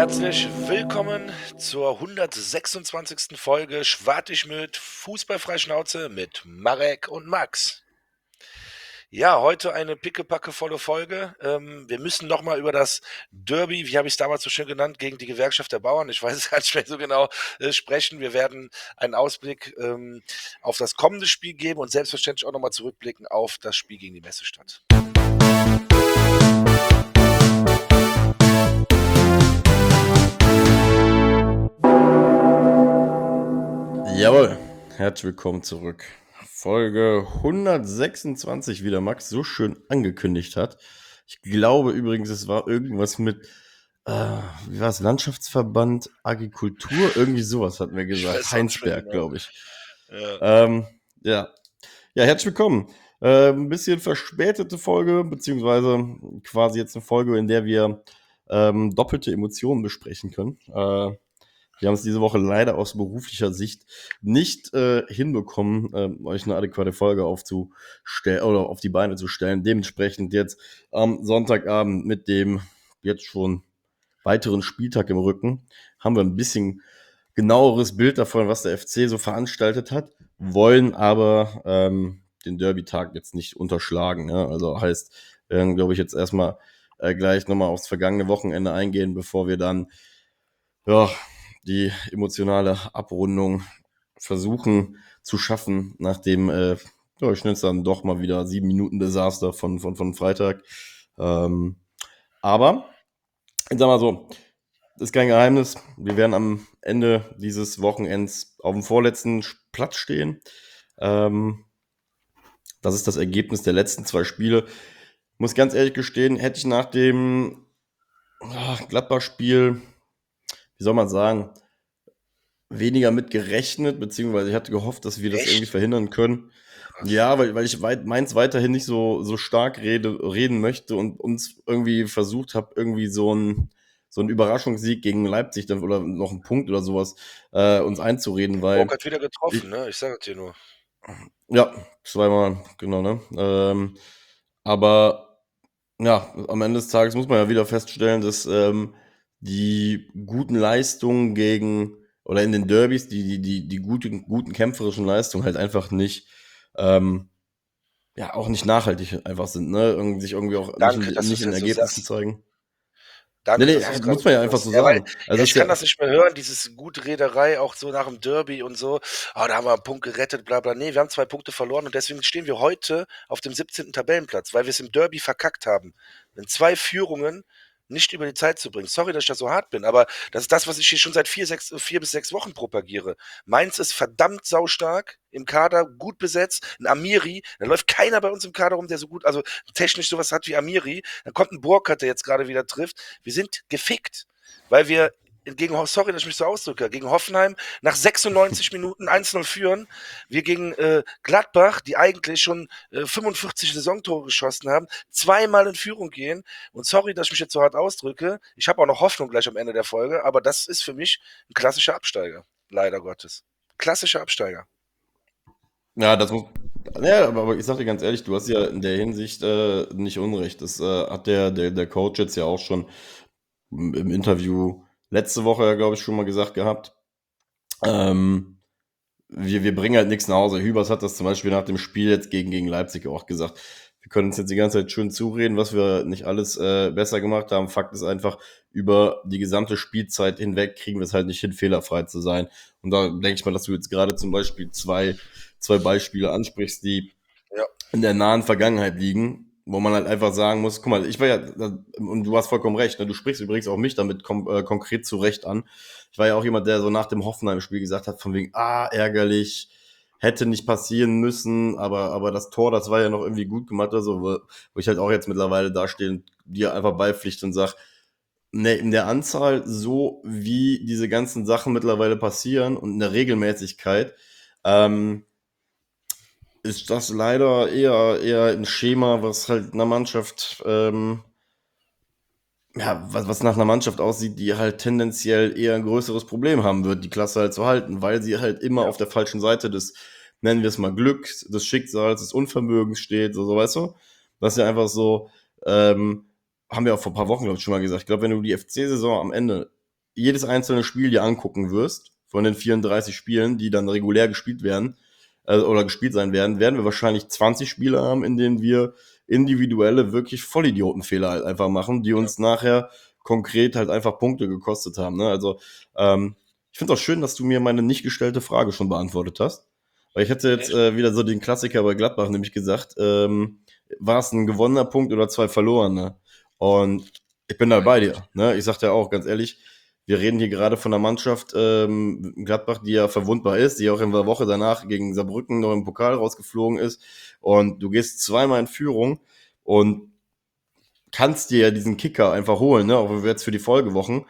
Herzlich willkommen zur 126. Folge Schwartig mit Fußballfreischnauze mit Marek und Max. Ja, heute eine pickepackevolle Folge. Wir müssen nochmal über das Derby, wie habe ich es damals so schön genannt, gegen die Gewerkschaft der Bauern, ich weiß es gar nicht mehr so genau, sprechen. Wir werden einen Ausblick auf das kommende Spiel geben und selbstverständlich auch nochmal zurückblicken auf das Spiel gegen die Messestadt. Jawohl, herzlich willkommen zurück. Folge 126, wie der Max so schön angekündigt hat. Ich glaube übrigens, es war irgendwas mit, wie war es, Landschaftsverband, Agrikultur, irgendwie sowas hatten wir Ich gesagt. weiß auch nicht mehr Heinsberg, genau. glaube ich. Ja. Ja, herzlich willkommen. Ein bisschen verspätete Folge, beziehungsweise quasi jetzt eine Folge, in der wir doppelte Emotionen besprechen können. Wir haben es diese Woche leider aus beruflicher Sicht nicht hinbekommen, euch eine adäquate Folge aufzustellen oder auf die Beine zu stellen. Dementsprechend jetzt am Sonntagabend mit dem jetzt schon weiteren Spieltag im Rücken haben wir ein bisschen genaueres Bild davon, was der FC so veranstaltet hat, wollen aber den Derby-Tag jetzt nicht unterschlagen. Ja? Also heißt, wir werden, glaube ich, jetzt erstmal gleich nochmal aufs vergangene Wochenende eingehen, bevor wir dann die emotionale Abrundung versuchen zu schaffen, nachdem ich nenne es dann doch mal wieder 7 Minuten Desaster von Freitag. Aber, ich sag mal so, das ist kein Geheimnis. Wir werden am Ende dieses Wochenends auf dem vorletzten Platz stehen. Das ist das Ergebnis der letzten 2 Spiele. Muss ganz ehrlich gestehen, hätte ich nach dem Gladbach-Spiel, wie soll man sagen, weniger mit gerechnet, beziehungsweise ich hatte gehofft, dass wir das irgendwie verhindern können. Ja, weil ich Mainz weiterhin nicht so stark reden möchte und uns irgendwie versucht habe, irgendwie so einen Überraschungssieg gegen Leipzig dann, oder noch einen Punkt oder sowas uns einzureden, weil Burg hat wieder ich, getroffen, ne? Ich sage es dir nur. ja, 2-mal, genau, ne? Aber ja, am Ende des Tages muss man ja wieder feststellen, dass die guten Leistungen gegen oder in den Derbys, die guten kämpferischen Leistungen halt einfach nicht, auch nicht nachhaltig einfach sind, ne? Sich irgendwie auch Danke, dass du nicht es in jetzt so Ergebnissen sagst. zeigen. Danke, dass du Nee, es gerade muss man ja so einfach so sagst. Ja, weil sagen. Also es ist ich kann ja, das nicht mehr hören, dieses Gutrederei auch so nach dem Derby und so. „Ah, da haben wir einen Punkt gerettet, bla bla.“ Ne, wir haben 2 Punkte verloren und deswegen stehen wir heute auf dem 17. Tabellenplatz, weil wir es im Derby verkackt haben. In 2 Führungen nicht über die Zeit zu bringen. Sorry, dass ich da so hart bin, aber das ist das, was ich hier schon seit 4 bis 6 Wochen propagiere. Mainz ist verdammt saustark im Kader, gut besetzt. 'N Amiri, da läuft keiner bei uns im Kader rum, der so gut, also technisch sowas hat wie Amiri. Dann kommt 'n Burkhardt, der jetzt gerade wieder trifft. Wir sind gefickt, weil wir sorry, dass ich mich so ausdrücke, gegen Hoffenheim nach 96 Minuten 1:0 führen. Wir gegen Gladbach, die eigentlich schon 45 Saisontore geschossen haben, zweimal in Führung gehen. Und sorry, dass ich mich jetzt so hart ausdrücke. Ich habe auch noch Hoffnung gleich am Ende der Folge, aber das ist für mich ein klassischer Absteiger. Leider Gottes. Klassischer Absteiger. ja, das muss. Ja, aber ich sag dir ganz ehrlich, du hast ja in der Hinsicht nicht Unrecht. Das hat der Coach jetzt ja auch schon im Interview letzte Woche, glaube ich, schon mal gesagt gehabt. Ähm, wir bringen halt nichts nach Hause. Hübers hat das zum Beispiel nach dem Spiel jetzt gegen Leipzig auch gesagt. Wir können uns jetzt die ganze Zeit schön zureden, was wir nicht alles besser gemacht haben. Fakt ist einfach, über die gesamte Spielzeit hinweg kriegen wir es halt nicht hin, fehlerfrei zu sein. Und da denke ich mal, dass du jetzt gerade zum Beispiel zwei Beispiele ansprichst, die Ja. in der nahen Vergangenheit liegen, wo man halt einfach sagen muss, guck mal, ich war ja, und du hast vollkommen recht, ne? Du sprichst übrigens auch mich damit konkret zu Recht an. Ich war ja auch jemand, der so nach dem Hoffenheim-Spiel gesagt hat, von wegen, ärgerlich, hätte nicht passieren müssen, aber das Tor, das war ja noch irgendwie gut gemacht, also, wo ich halt auch jetzt mittlerweile dastehe und dir einfach beipflichte und sag, ne, in der Anzahl, so wie diese ganzen Sachen mittlerweile passieren und in der Regelmäßigkeit, ist das leider eher ein Schema, was halt einer Mannschaft, was nach einer Mannschaft aussieht, die halt tendenziell eher ein größeres Problem haben wird, die Klasse halt zu halten, weil sie halt immer Ja. auf der falschen Seite des, nennen wir es mal, Glücks, des Schicksals, des Unvermögens steht, so weißt du? Das ist ja einfach so, haben wir auch vor ein paar Wochen, glaube ich, schon mal gesagt. Ich glaube, wenn du die FC-Saison am Ende jedes einzelne Spiel dir angucken wirst, von den 34 Spielen, die dann regulär gespielt werden, oder gespielt sein werden, werden wir wahrscheinlich 20 Spiele haben, in denen wir individuelle, wirklich Vollidiotenfehler halt einfach machen, die uns nachher konkret halt einfach Punkte gekostet haben. Ne? Also ich finde es auch schön, dass du mir meine nicht gestellte Frage schon beantwortet hast. Weil ich hätte jetzt Echt? wieder so den Klassiker bei Gladbach nämlich gesagt, war es ein gewonnener Punkt oder 2 verlorene? Und ich bin da bei dir. Ne? Ich sag dir auch ganz ehrlich, wir reden hier gerade von einer Mannschaft Gladbach, die ja verwundbar ist, die auch in der Woche danach gegen Saarbrücken noch im Pokal rausgeflogen ist. Und du gehst zweimal in Führung und kannst dir ja diesen Kicker einfach holen, ne? Auch jetzt für die Folgewochen.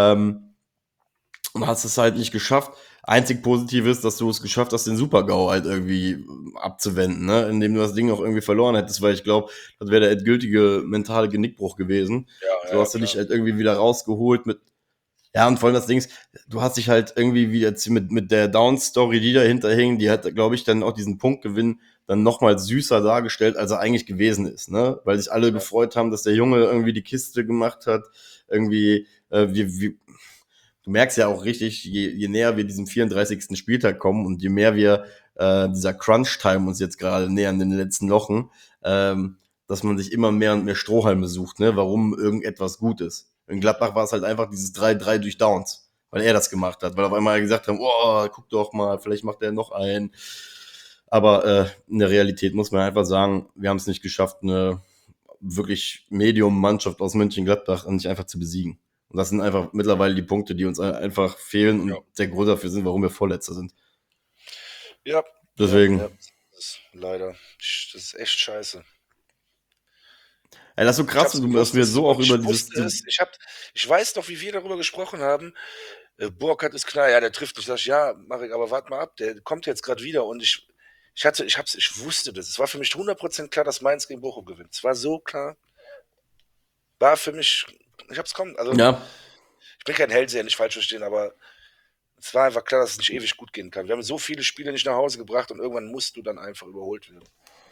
Und hast es halt nicht geschafft. Einzig positiv ist, dass du es geschafft hast, den Super-GAU halt irgendwie abzuwenden, ne? Indem du das Ding auch irgendwie verloren hättest, weil ich glaube, das wäre der endgültige mentale Genickbruch gewesen. Ja, So ja, hast du dich klar. halt irgendwie wieder rausgeholt mit, ja, und vor allem das Ding ist, du hast dich halt irgendwie wieder mit der Down-Story, die dahinter hing, die hat, glaube ich, dann auch diesen Punktgewinn dann nochmal süßer dargestellt, als er eigentlich gewesen ist, ne? Weil sich alle Ja, gefreut haben, dass der Junge irgendwie die Kiste gemacht hat, irgendwie, du merkst ja auch richtig, je näher wir diesem 34. Spieltag kommen und je mehr wir dieser Crunch-Time uns jetzt gerade nähern in den letzten Wochen, dass man sich immer mehr und mehr Strohhalme sucht, ne, warum irgendetwas gut ist. In Gladbach war es halt einfach dieses 3-3 durch Downs, weil er das gemacht hat, weil auf einmal gesagt haben, oh, guck doch mal, vielleicht macht er noch einen. Aber in der Realität muss man einfach sagen, wir haben es nicht geschafft, eine wirklich Medium-Mannschaft aus Mönchengladbach nicht einfach zu besiegen. Und das sind einfach mittlerweile die Punkte, die uns einfach fehlen ja, und der Grund dafür sind, warum wir Vorletzter sind. ja, ja, Deswegen, ja. Das ist leider. Das ist echt scheiße. ey, das ist so Ich krass, hab's dass gewusst, wir das ist, so auch und über ich dieses. wusste es. Ich weiß noch, wie wir darüber gesprochen haben. Burkhardt ist klar, ja, der trifft nicht. Sag ich, ja, Marek, aber warte mal ab, der kommt jetzt gerade wieder. Und ich wusste das. Es war für mich 100% klar, dass Mainz gegen Bochum gewinnt. Es war so klar. War für mich, ich hab's kommen. Also, Ja, ich bin kein Hellseher, nicht falsch verstehen, aber es war einfach klar, dass es nicht ewig gut gehen kann. Wir haben so viele Spiele nicht nach Hause gebracht und irgendwann musst du dann einfach überholt werden.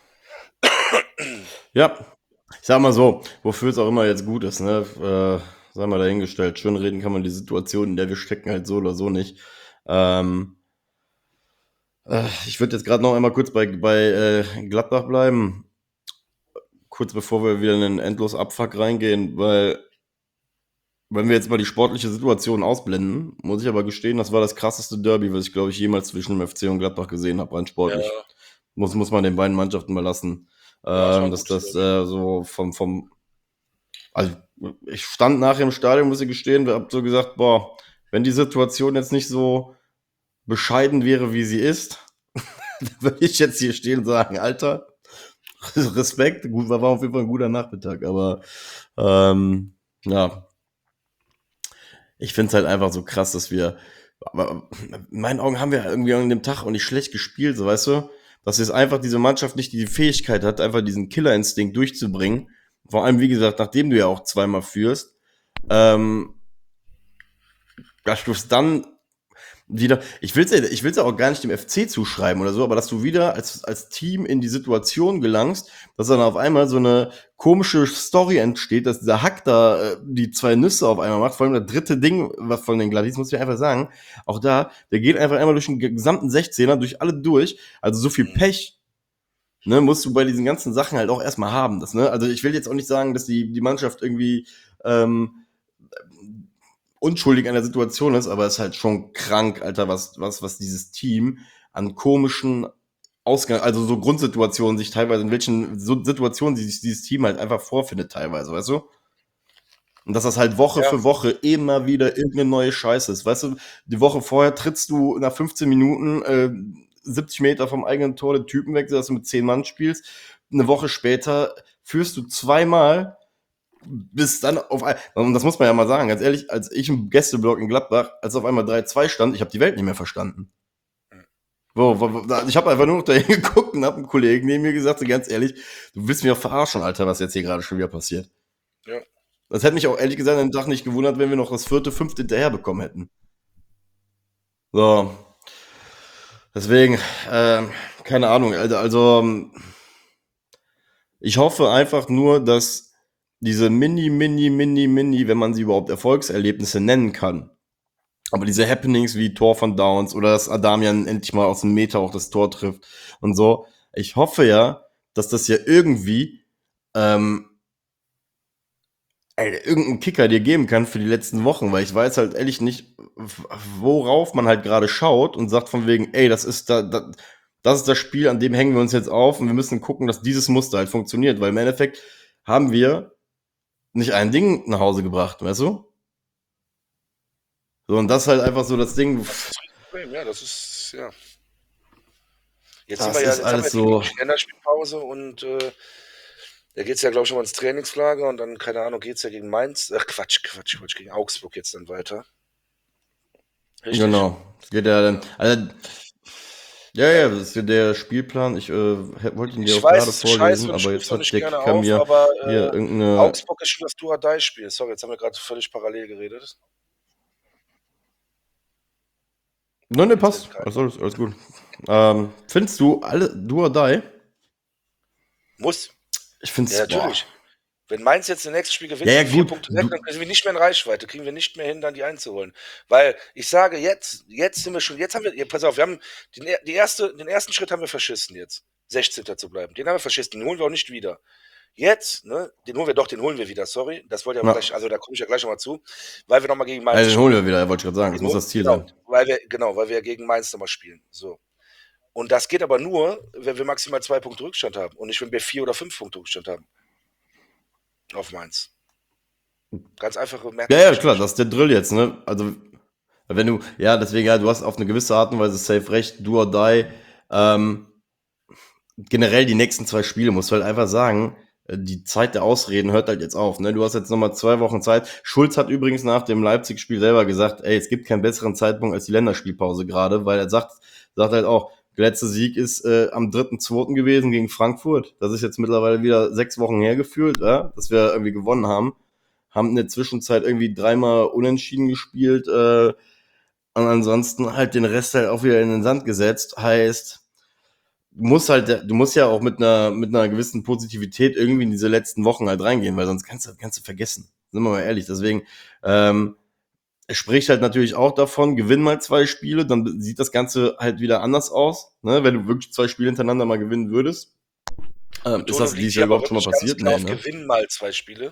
ja. Ich sag mal so, wofür es auch immer jetzt gut ist, ne? Sei mal dahingestellt. Schön reden kann man die Situation, in der wir stecken, halt so oder so nicht. Ähm, ich würde jetzt gerade noch einmal kurz bei Gladbach bleiben, kurz bevor wir wieder in den endlos Abfuck reingehen, weil wenn wir jetzt mal die sportliche Situation ausblenden, muss ich aber gestehen, das war das krasseste Derby, was ich, glaube ich, jemals zwischen dem FC und Gladbach gesehen habe, rein sportlich. Ja, Muss man den beiden Mannschaften mal lassen. ja, es war ein Dass gutes das Derby. so also ich stand nachher im Stadion, muss ich gestehen, hab so gesagt, boah, wenn die Situation jetzt nicht so bescheiden wäre, wie sie ist, dann würde ich jetzt hier stehen und sagen, Alter, Respekt, gut, war auf jeden Fall ein guter Nachmittag, aber ja, ich finde es halt einfach so krass, dass wir, aber in meinen Augen haben wir irgendwie an dem Tag auch nicht schlecht gespielt, so weißt du, dass jetzt einfach diese Mannschaft nicht die Fähigkeit hat, einfach diesen Killerinstinkt durchzubringen. Vor allem, wie gesagt, nachdem du ja auch zweimal führst, ähm, dass du es dann wieder, ich will's ja auch gar nicht dem FC zuschreiben oder so, aber dass du wieder als Team in die Situation gelangst, dass dann auf einmal so eine komische Story entsteht, dass dieser Hack da die zwei Nüsse auf einmal macht, vor allem das dritte Ding, was von den Gladys, muss ich einfach sagen, auch da, der geht einfach einmal durch den gesamten 16er, durch alle durch, also so viel Mhm. Pech, ne, musst du bei diesen ganzen Sachen halt auch erstmal haben, das, ne, also ich will jetzt auch nicht sagen, dass die Mannschaft irgendwie, unschuldig an der Situation ist, aber es ist halt schon krank, Alter, was dieses Team an komischen Ausgang, also so Grundsituationen sich teilweise, in welchen so Situationen sich dieses Team halt einfach vorfindet, teilweise, weißt du? Und dass das halt Woche Ja, für Woche immer wieder irgendeine neue Scheiße ist. Weißt du, die Woche vorher trittst du nach 15 Minuten 70 Meter vom eigenen Tor den Typen weg, dass du mit 10 Mann spielst. Eine Woche später führst du zweimal bis dann auf einmal, und das muss man ja mal sagen, ganz ehrlich, als ich im Gästeblock in Gladbach, als auf einmal 3-2 stand, ich habe die Welt nicht mehr verstanden. Ich habe einfach nur noch dahin geguckt und habe einen Kollegen neben mir gesagt, so ganz ehrlich, du willst mich auch verarschen, Alter, was jetzt hier gerade schon wieder passiert. ja, Das hätte mich auch ehrlich gesagt an dem Tag nicht gewundert, wenn wir noch das vierte, fünfte hinterher bekommen hätten. So, deswegen, keine Ahnung, Alter, also ich hoffe einfach nur, dass diese Mini, wenn man sie überhaupt Erfolgserlebnisse nennen kann, Aber diese Happenings wie Tor von Downs oder dass Adamian endlich mal aus dem Meter auch das Tor trifft und so. Ich hoffe ja, dass das ja irgendwie irgendeinen Kicker dir geben kann für die letzten Wochen, weil ich weiß halt ehrlich nicht, worauf man halt gerade schaut und sagt von wegen, ey, das ist das Spiel, an dem hängen wir uns jetzt auf und wir müssen gucken, dass dieses Muster halt funktioniert, weil im Endeffekt haben wir nicht ein Ding nach Hause gebracht, weißt du? So, und das ist halt einfach so das Ding, Das ist das Problem, ja, das ist, ja. das ist Jetzt haben wir alles die so, Länderspielpause und da geht es ja, glaube ich, schon mal ins Trainingslager und dann, keine Ahnung, geht es ja gegen Mainz, ach Quatsch, gegen Augsburg jetzt dann weiter. Richtig? genau. Es geht ja dann, also, ja, Ja, das ist ja der Spielplan. Ich wollte ihn dir ich auch weiß, gerade es ist scheiße vorlesen, und ich aber schrieb's jetzt auch hat nicht der gerne Kicker auf, mir aber hier irgendeine. Augsburg ist schon das Do-or-Die-Spiel. Sorry, jetzt haben wir gerade völlig parallel geredet. Nein, ne, Jetzt redet passt. keiner. Alles gut. Findest du alle Do or Die? Muss. Ich Ja, find's, boah. natürlich. Wenn Mainz jetzt das nächste Spiel Ja, gewinnt ja, und 4 gut. Punkte weg, dann sind wir nicht mehr in Reichweite, kriegen wir nicht mehr hin, dann die einzuholen. Weil ich sage, jetzt sind wir schon, jetzt haben wir, pass auf, wir haben den ersten Schritt haben wir verschissen jetzt. 16. zu bleiben. Den haben wir verschissen, den holen wir auch nicht wieder. Jetzt, ne, den holen wir wieder, sorry. Das wollte ich aber Ja. gleich, also da komme ich ja gleich nochmal zu, weil wir nochmal gegen Mainz Also den holen wir spielen. wieder, wollte ich gerade sagen. Das Den muss holen, das Ziel genau, sein. weil wir gegen Mainz nochmal spielen. So. Und das geht aber nur, wenn wir maximal 2 Punkte Rückstand haben und nicht, wenn wir 4 oder 5 Punkte Rückstand haben auf Mainz. Ganz einfache, Ja, merkt man ja, sich klar, nicht. das ist der Drill jetzt, ne? Also, wenn du, ja, deswegen, ja, du hast auf eine gewisse Art und Weise safe recht, Do or Die. Ähm, generell die nächsten 2 Spiele, musst du halt einfach sagen, die Zeit der Ausreden hört halt jetzt auf. Ne? Du hast jetzt nochmal 2 Wochen Zeit. Schulz hat übrigens nach dem Leipzig-Spiel selber gesagt, ey, es gibt keinen besseren Zeitpunkt als die Länderspielpause gerade, weil er sagt halt auch, der letzte Sieg ist am 3.2. gewesen gegen Frankfurt. Das ist jetzt mittlerweile wieder 6 Wochen hergefühlt, ja, dass wir irgendwie gewonnen haben. Haben in der Zwischenzeit irgendwie 3-mal unentschieden gespielt und ansonsten halt den Rest halt auch wieder in den Sand gesetzt. Heißt, du musst ja auch mit einer gewissen Positivität irgendwie in diese letzten Wochen halt reingehen, weil sonst kannst du vergessen. Sind wir mal ehrlich. Deswegen, es spricht halt natürlich auch davon, gewinn mal 2 Spiele, dann sieht das Ganze halt wieder anders aus, ne? Wenn du wirklich 2 Spiele hintereinander mal gewinnen würdest. Die Ist Betonung das liegt dieses hier Jahr aber überhaupt schon mal wirklich ganz passiert? klar Nee, auf ne? Gewinnen mal 2 Spiele.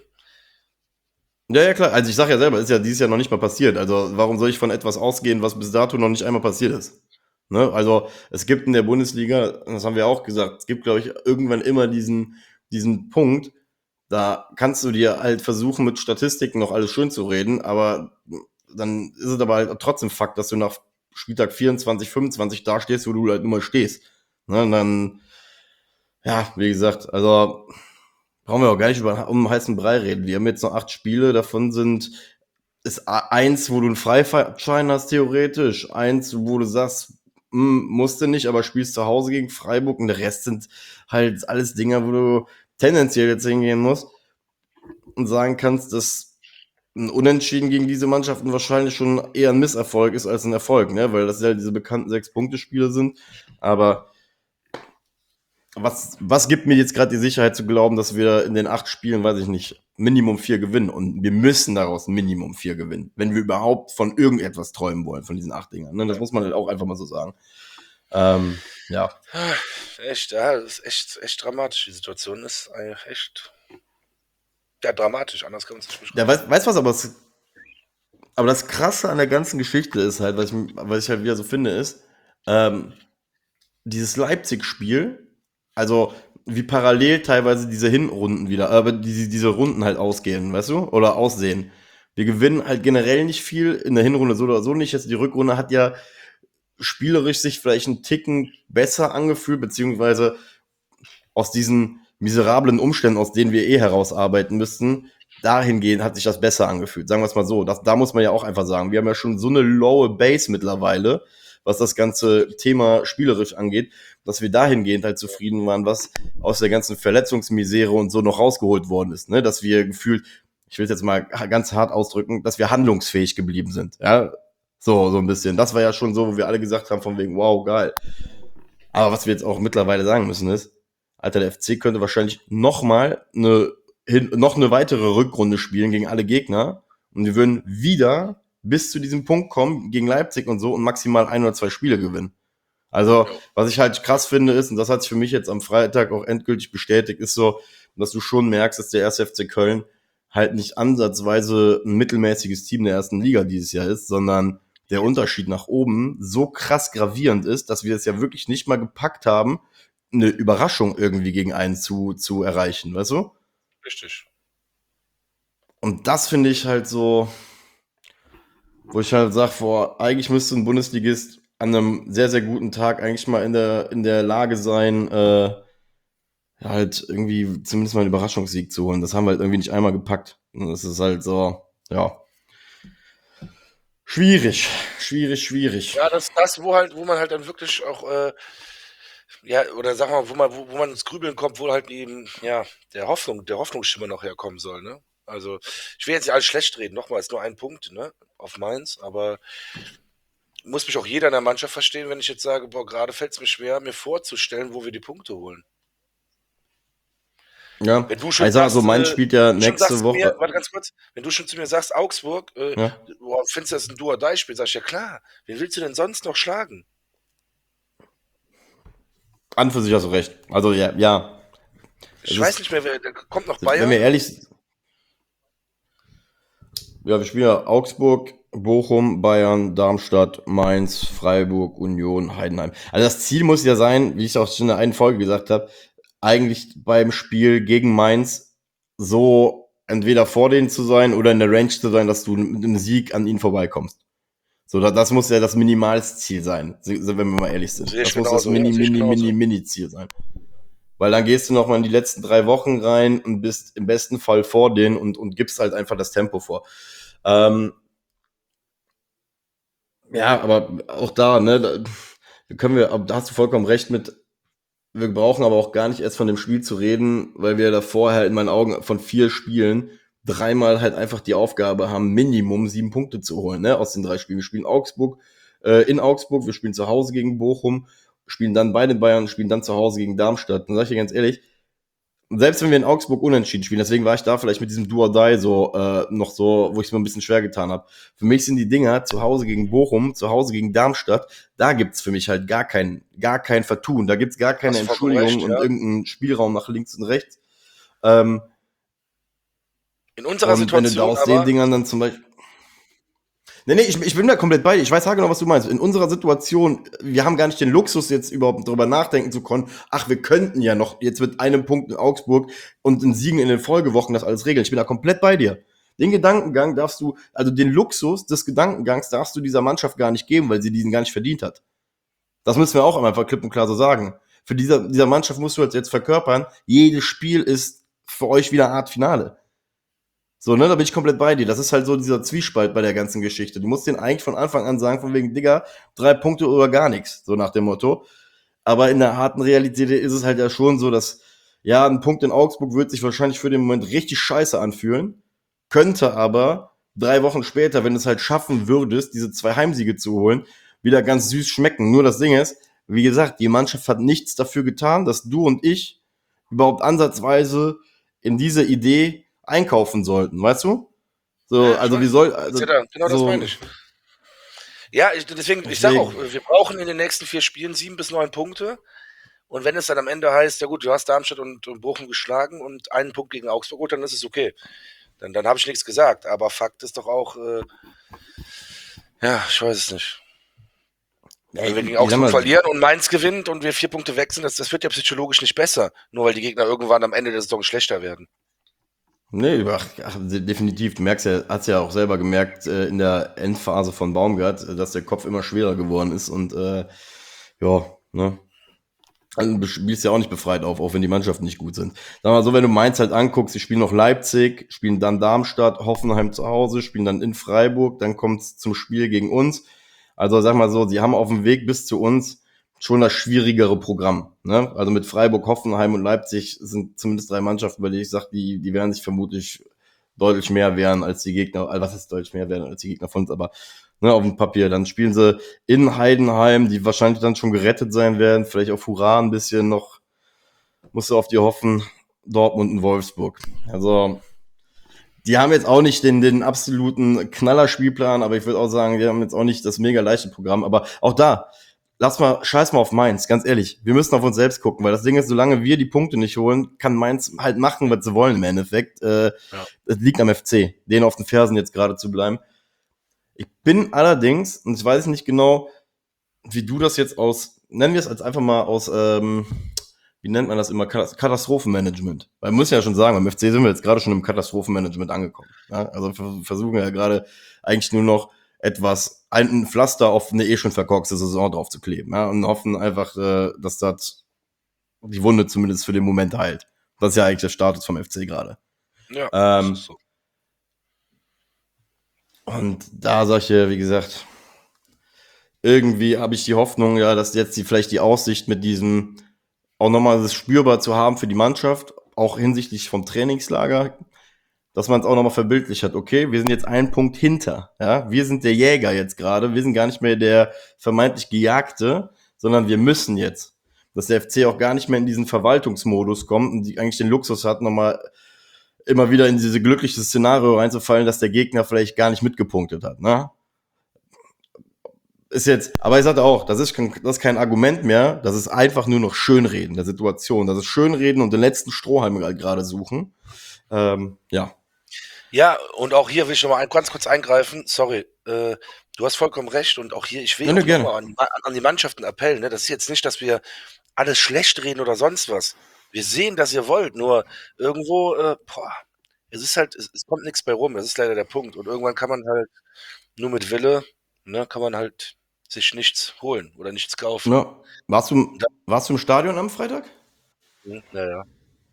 Ja, ja, klar. Also ich sage ja selber, ist ja dieses Jahr noch nicht mal passiert. Also warum soll ich von etwas ausgehen, was bis dato noch nicht einmal passiert ist? Ne? Also es gibt in der Bundesliga, das haben wir auch gesagt, es gibt, glaube ich, irgendwann immer diesen Punkt, da kannst du dir halt versuchen, mit Statistiken noch alles schön zu reden, aber dann ist es aber halt trotzdem Fakt, dass du nach Spieltag 24, 25 da stehst, wo du halt nur mal stehst. Ne? Und dann, ja, wie gesagt, also brauchen wir auch gar nicht um heißen Brei reden. Wir haben jetzt noch 8 Spiele, davon ist eins, wo du einen Freifahrtschein hast, theoretisch. Eins, wo du sagst, musste nicht, aber spielst zu Hause gegen Freiburg und der Rest sind halt alles Dinger, wo du tendenziell jetzt hingehen musst und sagen kannst, dass ein Unentschieden gegen diese Mannschaften wahrscheinlich schon eher ein Misserfolg ist als ein Erfolg, ne? Weil das ja halt diese bekannten 6-Punkte-Spiele sind. Aber was gibt mir jetzt gerade die Sicherheit zu glauben, dass wir in den 8 Spielen, weiß ich nicht, Minimum 4 gewinnen? Und wir müssen daraus Minimum 4 gewinnen, wenn wir überhaupt von irgendetwas träumen wollen, von diesen 8 Dingern. Ne? Das Ja. muss man halt auch einfach mal so sagen. Ja. Echt, ja, das ist echt dramatisch. Die Situation ist echt, ja, dramatisch. Anders kann man es nicht Ja, beschreiben. weißt was, aber das Krasse an der ganzen Geschichte ist halt, was ich halt wieder so finde, ist, ähm, dieses Leipzig-Spiel, also wie parallel teilweise diese Hinrunden wieder, aber diese Runden halt ausgehen, weißt du? Oder aussehen. Wir gewinnen halt generell nicht viel, in der Hinrunde so oder so nicht. Jetzt die Rückrunde hat ja spielerisch sich vielleicht einen Ticken besser angefühlt, beziehungsweise aus diesen miserablen Umständen, aus denen wir herausarbeiten müssten, dahingehend hat sich das besser angefühlt. Sagen wir es mal so. Da muss man ja auch einfach sagen, wir haben ja schon so eine lowe Base mittlerweile, was das ganze Thema spielerisch angeht, dass wir dahingehend halt zufrieden waren, was aus der ganzen Verletzungsmisere und so noch rausgeholt worden ist. Ne? Dass wir gefühlt, ich will es jetzt mal ganz hart ausdrücken, dass wir handlungsfähig geblieben sind. Ja, so ein bisschen. Das war ja schon so, wo wir alle gesagt haben, von wegen, wow, geil. Aber was wir jetzt auch mittlerweile sagen müssen ist, Alter, der FC könnte wahrscheinlich noch eine weitere Rückrunde spielen gegen alle Gegner und wir würden wieder bis zu diesem Punkt kommen gegen Leipzig und so und maximal 1 oder 2 Spiele gewinnen. Also, was ich halt krass finde ist, und das hat sich für mich jetzt am Freitag auch endgültig bestätigt, ist so, dass du schon merkst, dass der 1. FC Köln halt nicht ansatzweise ein mittelmäßiges Team der ersten Liga dieses Jahr ist, sondern der Unterschied nach oben so krass gravierend ist, dass wir es ja wirklich nicht mal gepackt haben, eine Überraschung irgendwie gegen einen zu erreichen, weißt du? Richtig. Und das finde ich halt so, wo ich halt sage, eigentlich müsste ein Bundesligist an einem sehr, sehr guten Tag eigentlich mal in der Lage sein, halt irgendwie zumindest mal einen Überraschungssieg zu holen. Das haben wir halt irgendwie nicht einmal gepackt. Und das ist halt so, ja. Schwierig, schwierig, schwierig. Ja, das, wo man halt dann wirklich auch, ja, oder sag mal, wo man ins Grübeln kommt, wo halt eben, ja, der Hoffnungsschimmer noch herkommen soll, ne? Also, ich will jetzt nicht alles schlecht reden, nochmal, ist nur ein Punkt, ne, auf Mainz, aber muss mich auch jeder in der Mannschaft verstehen, wenn ich jetzt sage, boah, gerade fällt es mir schwer, mir vorzustellen, wo wir die Punkte holen. Ja, Wenn du schon also, sagst, Mainz spielt ja du schon nächste sagst zu mir, Woche. warte ganz kurz, wenn du schon zu mir sagst, Augsburg, Ja, boah, findest du das ein Do-or-Die-Spiel? Sag ich, ja klar, wen willst du denn sonst noch schlagen? an für sich hast du recht. Also, ja, ja. Es Ich weiß ist, nicht mehr, da kommt noch wenn wir Bayern. ehrlich, ja, wir spielen ja Augsburg, Bochum, Bayern, Darmstadt, Mainz, Freiburg, Union, Heidenheim. Also das Ziel muss ja sein, wie ich auch schon in der einen Folge gesagt habe, eigentlich beim Spiel gegen Mainz so entweder vor denen zu sein oder in der Range zu sein, dass du mit einem Sieg an ihnen vorbeikommst. So, das muss ja das Minimalziel sein, wenn wir mal ehrlich sind. Sehe ich Das muss das genauso, ja, sehe ich genauso. Mini-Ziel sein. Weil dann gehst du noch mal in die letzten 3 Wochen rein und bist im besten Fall vor denen und gibst halt einfach das Tempo vor. Ja, aber auch da, ne, da hast du vollkommen recht mit, wir brauchen aber auch gar nicht erst von dem Spiel zu reden, weil wir davor halt in meinen Augen von 4 Spielen 3-mal halt einfach die Aufgabe haben, Minimum 7 Punkte zu holen, ne, aus den 3 Spielen. Wir spielen Augsburg, in Augsburg, wir spielen zu Hause gegen Bochum, spielen dann bei den Bayern, spielen dann zu Hause gegen Darmstadt. Dann sag ich dir ganz ehrlich, selbst wenn wir in Augsburg unentschieden spielen, deswegen war ich da vielleicht mit diesem Do-or-Die so noch so, wo ich es mir ein bisschen schwer getan habe. Für mich sind die Dinger zu Hause gegen Bochum, zu Hause gegen Darmstadt, da gibt's für mich halt gar kein Vertun, da gibt's gar keine Hast du vollkommen Entschuldigung recht, und ja. irgendeinen Spielraum nach links und rechts. Ähm, In unserer und wenn du da Situation aus den aber, Dingern dann zum Beispiel, nee, ich bin da komplett bei dir. Ich weiß genau, was du meinst. In unserer Situation, wir haben gar nicht den Luxus, jetzt überhaupt darüber nachdenken zu können, ach, wir könnten ja noch jetzt mit einem Punkt in Augsburg und in Siegen in den Folgewochen das alles regeln. Ich bin da komplett bei dir. Den Gedankengang darfst du, also den Luxus des Gedankengangs darfst du dieser Mannschaft gar nicht geben, weil sie diesen gar nicht verdient hat. Das müssen wir auch einfach klipp und klar so sagen. Für dieser Mannschaft musst du jetzt verkörpern, jedes Spiel ist für euch wieder eine Art Finale. So, ne, da bin ich komplett bei dir. Das ist halt so dieser Zwiespalt bei der ganzen Geschichte. Du musst den eigentlich von Anfang an sagen, von wegen, Digga, 3 Punkte oder gar nichts, so nach dem Motto. Aber in der harten Realität ist es halt ja schon so, dass, ja, ein Punkt in Augsburg wird sich wahrscheinlich für den Moment richtig scheiße anfühlen, könnte aber 3 Wochen später, wenn du es halt schaffen würdest, diese 2 Heimsiege zu holen, wieder ganz süß schmecken. Nur das Ding ist, wie gesagt, die Mannschaft hat nichts dafür getan, dass du und ich überhaupt ansatzweise in diese Idee einkaufen sollten, weißt du? So, ja, ich also wie weiß, soll, also genau das so, meine ich. Ja, deswegen, ich sage auch, deswegen. wir brauchen in den nächsten 4 Spielen 7 bis 9 Punkte. Und wenn es dann am Ende heißt, ja gut, du hast Darmstadt und Bochum geschlagen und einen Punkt gegen Augsburg, gut, dann ist es okay. Dann habe ich nichts gesagt. Aber Fakt ist doch auch, ja, ich weiß es nicht. Wenn wir gegen Ich sag Augsburg mal, verlieren und Mainz gewinnt und wir 4 Punkte weg sind, das wird ja psychologisch nicht besser. Nur weil die Gegner irgendwann am Ende der Saison schlechter werden. nee, definitiv. Du merkst ja, hast ja auch selber gemerkt in der Endphase von Baumgart, dass der Kopf immer schwerer geworden ist und ja, ne. Also, du spielst ja auch nicht befreit auf, auch wenn die Mannschaften nicht gut sind. Sag mal so, wenn du Mainz halt anguckst, die spielen noch Leipzig, spielen dann Darmstadt, Hoffenheim zu Hause, spielen dann in Freiburg, dann kommt's zum Spiel gegen uns. Also sag mal so, sie haben auf dem Weg bis zu uns schon das schwierigere Programm. Ne? Also mit Freiburg, Hoffenheim und Leipzig sind zumindest 3 Mannschaften, bei denen ich sage, die werden sich vermutlich deutlich mehr wehren als die Gegner, also was ist deutlich mehr wehren als die Gegner von uns, aber ne, auf dem Papier. Dann spielen sie in Heidenheim, die wahrscheinlich dann schon gerettet sein werden, vielleicht auf Hurra ein bisschen noch, musst du auf die hoffen, Dortmund und Wolfsburg. Also die haben jetzt auch nicht den absoluten Knallerspielplan, aber ich würde auch sagen, die haben jetzt auch nicht das mega leichte Programm. Aber auch da, scheiß mal auf Mainz, ganz ehrlich. Wir müssen auf uns selbst gucken, weil das Ding ist, solange wir die Punkte nicht holen, kann Mainz halt machen, was sie wollen im Endeffekt. Ja. Es liegt am FC, denen auf den Fersen jetzt gerade zu bleiben. Ich bin allerdings, und ich weiß nicht genau, wie du das jetzt nennen wir es als einfach mal aus, wie nennt man das immer, Katastrophenmanagement. Weil man muss ja schon sagen, beim FC sind wir jetzt gerade schon im Katastrophenmanagement angekommen. Ja? Also wir versuchen ja gerade eigentlich nur noch ein Pflaster auf eine schon verkorkste Saison drauf zu kleben. Ja? Und hoffen einfach, dass das die Wunde zumindest für den Moment heilt. Das ist ja eigentlich der Status vom FC gerade. Ja, das Ähm, ist so. und da solche, wie gesagt, irgendwie habe ich die Hoffnung, ja, dass jetzt vielleicht die Aussicht mit diesem auch nochmal das spürbar zu haben für die Mannschaft, auch hinsichtlich vom Trainingslager, dass man es auch nochmal verbildlicht hat. Okay, wir sind jetzt einen Punkt hinter. Ja? Wir sind der Jäger jetzt gerade. Wir sind gar nicht mehr der vermeintlich Gejagte, sondern wir müssen jetzt. Dass der FC auch gar nicht mehr in diesen Verwaltungsmodus kommt und die eigentlich den Luxus hat, nochmal immer wieder in diese glückliche Szenario reinzufallen, dass der Gegner vielleicht gar nicht mitgepunktet hat. Ne? Ist jetzt, aber ich sagte auch, das ist kein Argument mehr, das ist einfach nur noch Schönreden der Situation. Das ist Schönreden und den letzten Strohhalm halt gerade suchen. Ja. Ja, und auch hier will ich noch mal ganz kurz eingreifen. Sorry, du hast vollkommen recht und auch hier, ich will Ja, ne, auch noch gerne. mal an die Mannschaft 'n Appell, ne? Das ist jetzt nicht, dass wir alles schlecht reden oder sonst was. Wir sehen, dass ihr wollt, nur irgendwo, es ist halt es kommt nix bei rum. Das ist leider der Punkt. Und irgendwann kann man halt nur mit Wille, ne, kann man halt sich nichts holen oder nichts kaufen. Ja. Warst Und du, da warst du im Stadion am Freitag? ja, ja.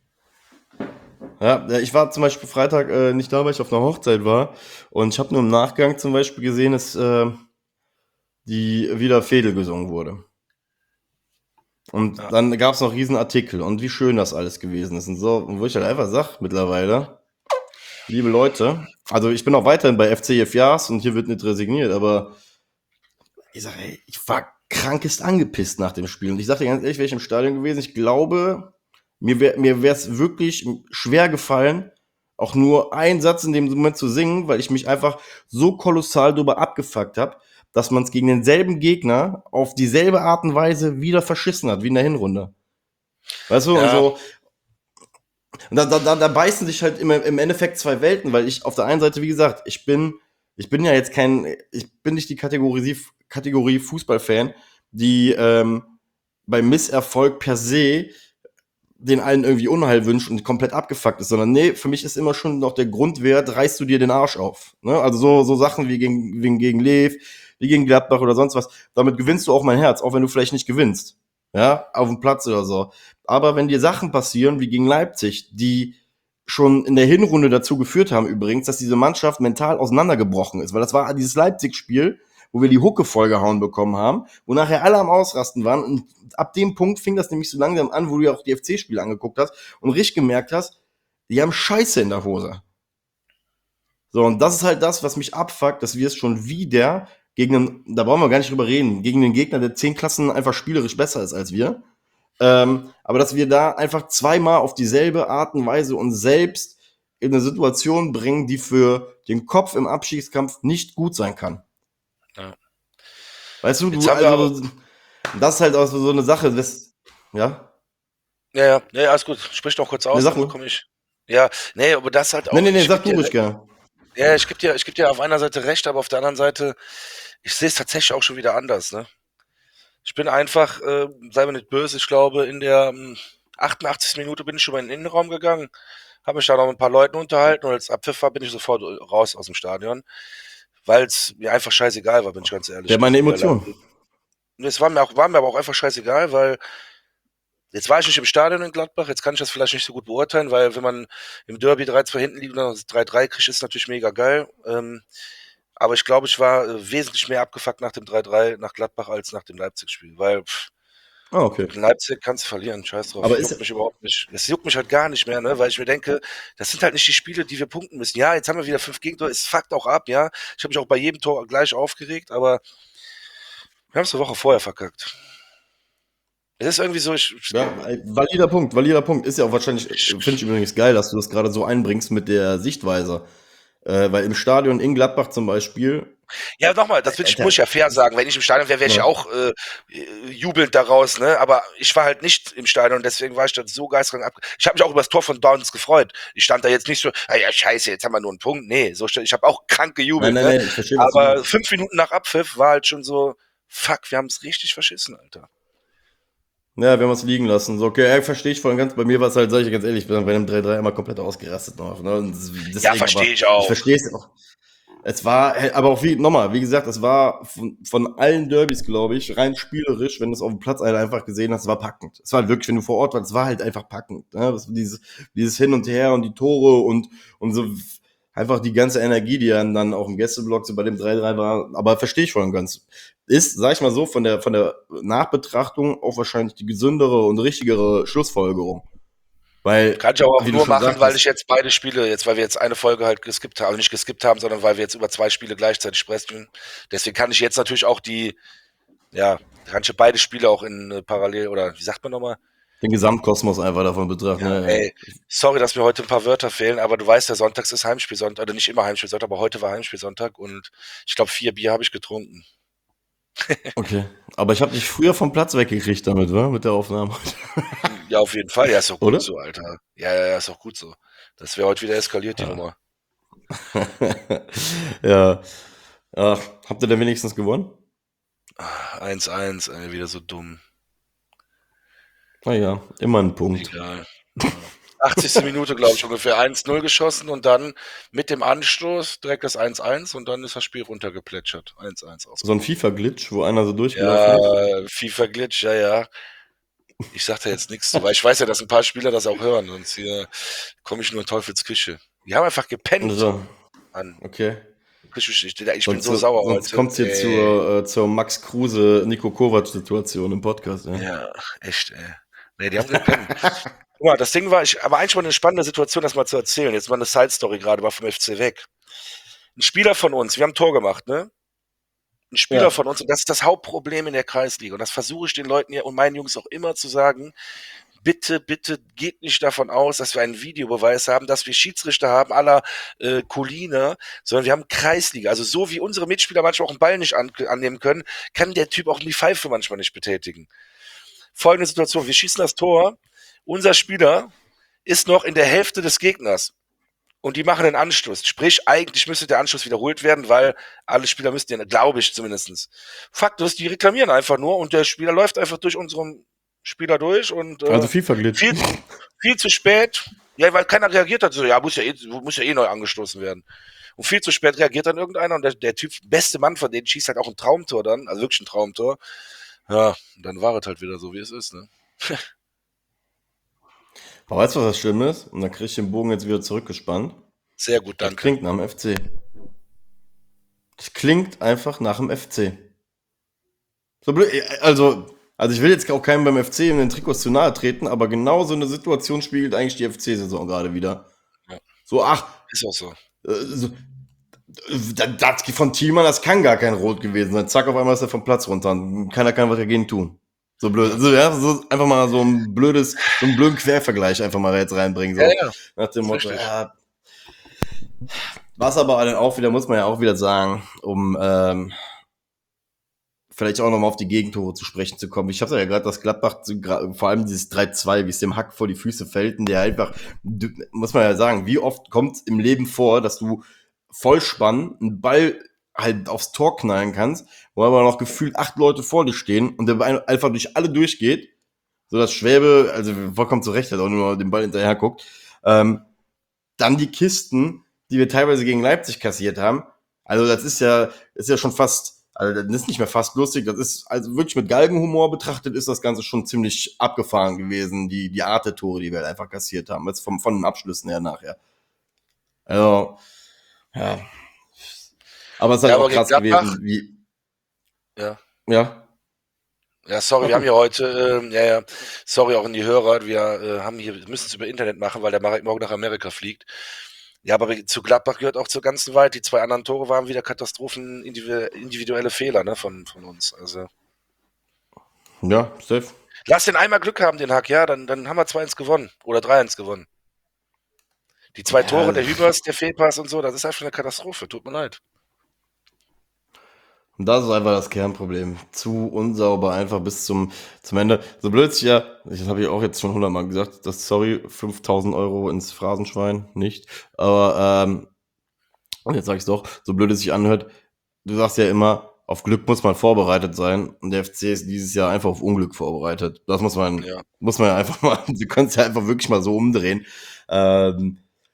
Ja, ich war zum Beispiel Freitag nicht da, weil ich auf einer Hochzeit war. Und ich habe nur im Nachgang zum Beispiel gesehen, dass die wieder Veedel gesungen wurde. Und Ja. dann gab es noch riesen Artikel und wie schön das alles gewesen ist. Und so, und wo ich halt einfach sag mittlerweile, liebe Leute, also ich bin auch weiterhin bei FCF Jahrs und hier wird nicht resigniert, aber ich sag, ey, ich war krankest angepisst nach dem Spiel. Und ich sag dir ganz ehrlich, wäre ich im Stadion gewesen, ich glaube, mir wäre es wirklich schwer gefallen, auch nur einen Satz in dem Moment zu singen, weil ich mich einfach so kolossal darüber abgefuckt habe, dass man es gegen denselben Gegner auf dieselbe Art und Weise wieder verschissen hat, wie in der Hinrunde. Weißt du, und Ja, so, und da beißen sich halt im Endeffekt zwei Welten, weil ich auf der einen Seite, wie gesagt, ich bin ja jetzt ich bin nicht die Kategorie Fußballfan, die beim Misserfolg per se den allen irgendwie Unheil wünscht und komplett abgefuckt ist, sondern nee, für mich ist immer schon noch der Grundwert, reißt du dir den Arsch auf. Ne? Also so Sachen wie gegen Lev, wie gegen Gladbach oder sonst was, damit gewinnst du auch mein Herz, auch wenn du vielleicht nicht gewinnst. Ja, auf dem Platz oder so. Aber wenn dir Sachen passieren, wie gegen Leipzig, die schon in der Hinrunde dazu geführt haben übrigens, dass diese Mannschaft mental auseinandergebrochen ist, weil das war dieses Leipzig-Spiel, wo wir die Hucke vollgehauen bekommen haben, wo nachher alle am Ausrasten waren und ab dem Punkt fing das nämlich so langsam an, wo du ja auch die FC-Spiele angeguckt hast und richtig gemerkt hast, die haben Scheiße in der Hose. So, und das ist halt das, was mich abfuckt, dass wir es schon wieder da brauchen wir gar nicht drüber reden, gegen den Gegner, der 10 Klassen einfach spielerisch besser ist als wir. Aber dass wir da einfach zweimal auf dieselbe Art und Weise uns selbst in eine Situation bringen, die für den Kopf im Abstiegskampf nicht gut sein kann. ja. Weißt Jetzt du, haben wir aber also, das ist halt auch so eine Sache, ja? ja, ja, ne, alles gut. Sprich noch kurz Ne, aus, sag dann ruhig. komme ich ja, ne, aber das halt Ne, auch ne, ne, sag du ruhig gerne. ich gebe dir auf einer Seite recht, aber auf der anderen Seite, ich sehe es tatsächlich auch schon wieder anders, ne? Ich bin einfach, sei mir nicht böse, ich glaube, in der 88. Minute bin ich schon mal in den Innenraum gegangen, habe mich da noch mit ein paar Leuten unterhalten und als Abpfiff war, bin ich sofort raus aus dem Stadion, weil es mir einfach scheißegal war, bin ich ganz Der ehrlich. hat meine Weil, Emotionen. ne, es war mir aber auch einfach scheißegal, weil jetzt war ich nicht im Stadion in Gladbach, jetzt kann ich das vielleicht nicht so gut beurteilen, weil wenn man im Derby 3-2 hinten liegt und dann das 3-3 kriegt, ist natürlich mega geil. Aber ich glaube, ich war wesentlich mehr abgefuckt nach dem 3-3 nach Gladbach als nach dem Leipzig-Spiel, weil Ah, okay. in Leipzig kannst du verlieren, scheiß drauf. Aber Juckt ist, mich überhaupt nicht. Es juckt mich halt gar nicht mehr, ne? Weil ich mir denke, das sind halt nicht die Spiele, die wir punkten müssen. Ja, jetzt haben wir wieder 5 Gegentore, es fuckt auch ab, ja. Ich habe mich auch bei jedem Tor gleich aufgeregt, aber wir haben es eine Woche vorher verkackt. Es ist irgendwie so, Ja, valider Punkt, valider Punkt. Ist ja auch wahrscheinlich, finde ich übrigens geil, dass du das gerade so einbringst mit der Sichtweise. Weil im Stadion in Gladbach zum Beispiel, ja, nochmal, das muss ich Alter, ja fair sagen. Wenn ich im Stadion wäre, wäre ich ja. auch jubelnd daraus, ne? Aber ich war halt nicht im Stadion und deswegen war ich dann so geisteskrank ab. Ich habe mich auch über das Tor von Downs gefreut. Ich stand da jetzt nicht so, ah ja, scheiße, jetzt haben wir nur einen Punkt. Nee, so ich habe auch krank Nein, gejubelt, nein, ne? nein, ich verstehe, was du Aber meinst. 5 Minuten nach Abpfiff war halt schon so, fuck, wir haben es richtig verschissen, Alter. Ja, wir haben es liegen lassen. So, okay, ja, verstehe ich voll und ganz. Bei mir war es halt, sag ich ganz ehrlich, ich bin bei dem 3-3 immer komplett ausgerastet noch. Ne? Und Ja, deswegen, aber verstehe ich ich auch. verstehe es auch. Es war, aber auch wie, nochmal, wie gesagt, es war von allen Derbys, glaube ich, rein spielerisch, wenn du es auf dem Platz halt einfach gesehen hast, es war packend. Es war wirklich, wenn du vor Ort warst, es war halt einfach packend. Ne? Dieses Hin und Her und die Tore und so einfach die ganze Energie, die dann auch im Gästeblock so bei dem 3-3 war, aber verstehe ich voll und ganz. Ist, sag ich mal so, von der Nachbetrachtung auch wahrscheinlich die gesündere und richtigere Schlussfolgerung. Weil, Kann ich aber auch wie du nur schon machen, weil ich sagtest, jetzt beide Spiele, jetzt, weil wir jetzt eine Folge halt geskippt haben, also nicht geskippt haben, sondern weil wir jetzt über 2 Spiele gleichzeitig sprechen. Deswegen kann ich jetzt natürlich auch kann ich beide Spiele auch in parallel, oder wie sagt man nochmal? den Gesamtkosmos einfach davon betrachten. Ja, Ne? ey, sorry, dass mir heute ein paar Wörter fehlen, aber du weißt ja, sonntags ist Heimspielsonntag, oder nicht immer Heimspielsonntag, aber heute war Heimspielsonntag und ich glaube 4 Bier habe ich getrunken. Okay. Aber ich habe dich früher vom Platz weggekriegt damit, wa? Mit der Aufnahme. Ja, auf jeden Fall. Ja, ist doch gut Oder? so, Alter. Ja, ja, ja, ist doch gut so. Das wäre heute wieder eskaliert, die Ja. Nummer. Ja. Ja. Habt ihr denn wenigstens gewonnen? 1-1, ey, wieder so dumm. Naja, immer ein Punkt. Egal. Ja. 80. Minute, glaube ich, ungefähr 1-0 geschossen und dann mit dem Anstoß direkt das 1-1 und dann ist das Spiel runtergeplätschert. 1-1 So ein ausgegangen. FIFA-Glitch, wo einer so durchgelaufen Ja, ist. FIFA-Glitch, ja, ja. Ich sag da jetzt nichts zu, weil ich weiß ja, dass ein paar Spieler das auch hören und hier komme ich nur in Teufels Küche. Die haben einfach gepennt. So, Mann, okay. ich bin Sonst, so sauer sonst heute. kommt es hier zur Max Kruse, Nico Kovac-Situation im Podcast, ja. Ja, echt, ey. Nee, die haben gepennt. Guck mal, das Ding war, aber eigentlich mal eine spannende Situation, das mal zu erzählen. Jetzt mal eine Side-Story gerade, war vom FC weg. Ein Spieler von uns, wir haben ein Tor gemacht, ne? Ein Spieler Ja. von uns, und das ist das Hauptproblem in der Kreisliga. Und das versuche ich den Leuten ja und meinen Jungs auch immer zu sagen. Bitte, bitte geht nicht davon aus, dass wir einen Videobeweis haben, dass wir Schiedsrichter haben, à la Colina, sondern wir haben Kreisliga. Also so wie unsere Mitspieler manchmal auch einen Ball nicht annehmen können, kann der Typ auch die Pfeife manchmal nicht betätigen. Folgende Situation, wir schießen das Tor, unser Spieler ist noch in der Hälfte des Gegners und die machen einen Anstoß. Sprich, eigentlich müsste der Anstoß wiederholt werden, weil alle Spieler müssten den, glaube ich zumindestens. Fakt ist, die reklamieren einfach nur und der Spieler läuft einfach durch unseren Spieler durch und Also FIFA-Glitch. viel, viel zu spät, ja, weil keiner reagiert hat, so, ja, muss ja eh neu angestoßen werden. Und viel zu spät reagiert dann irgendeiner und der Typ, beste Mann von denen, schießt halt auch ein Traumtor dann, also wirklich ein Traumtor. Ja, dann war es halt wieder so, wie es ist, ne? Aber weißt du, was das Schlimme ist? Und da krieg ich den Bogen jetzt wieder zurückgespannt. Sehr gut, Das danke. klingt nach dem FC. Das klingt einfach nach dem FC. So blöd, also ich will jetzt auch keinem beim FC in den Trikots zu nahe treten, aber genau so eine Situation spiegelt eigentlich die FC-Saison gerade wieder. Ja, So, ach, ist auch so. so, das von Thielmann, das kann gar kein Rot gewesen sein. Zack, auf einmal ist er vom Platz runter und keiner kann was dagegen tun. So blöd, Ja, so, ja, so einfach mal so einen blöden Quervergleich einfach mal jetzt reinbringen, ja, so ja, nach dem ist Motto, richtig. ja, was aber dann auch wieder, muss man ja auch wieder sagen, um vielleicht auch nochmal auf die Gegentore zu sprechen zu kommen. Ich habe ja gerade das Gladbach, vor allem dieses 3-2, wie es dem Hack vor die Füße fällt, und der einfach, muss man ja sagen, wie oft kommt es im Leben vor, dass du Vollspann einen Ball halt aufs Tor knallen kannst, wo aber noch gefühlt 8 Leute vor dir stehen und der Ball einfach durch alle durchgeht, so dass Schwäbe, also vollkommen zu Recht, hat auch nur den Ball hinterher guckt. Dann die Kisten, die wir teilweise gegen Leipzig kassiert haben. Also das ist ja schon fast, also das ist nicht mehr fast lustig, das ist, also wirklich mit Galgenhumor betrachtet, ist das Ganze schon ziemlich abgefahren gewesen, die Art der Tore, die wir halt einfach kassiert haben, jetzt von den Abschlüssen her nachher. Also, ja. Aber es ist Ja, halt auch aber gegen krass Gladbach, gewesen, wie, ja. ja, Ja, sorry, wir sag haben ruhig. hier heute, ja, ja, sorry auch an die Hörer, wir müssen es über Internet machen, weil der Marek morgen nach Amerika fliegt. Ja, aber zu Gladbach gehört auch zur ganzen Wahrheit. Die 2 anderen Tore waren wieder individuelle Fehler, ne, von uns. Also, Ja, safe. Lass den einmal Glück haben, den Hack, ja, dann haben wir 2-1 gewonnen oder 3-1 gewonnen. Die 2 Tore, Ja, der Hübers, der Fehlpass und so, das ist einfach eine Katastrophe. Tut mir leid. und das ist einfach das Kernproblem. Zu unsauber einfach bis zum Ende. So blöd es ja, das habe ich auch jetzt schon 100-mal gesagt, das, sorry, 5.000 Euro ins Phrasenschwein, nicht. Aber, und jetzt sage ich es doch, so blöd es sich anhört, du sagst ja immer, auf Glück muss man vorbereitet sein. Und der FC ist dieses Jahr einfach auf Unglück vorbereitet. Das Ja, muss man ja einfach mal, sie können es ja einfach wirklich mal so umdrehen. Ähm,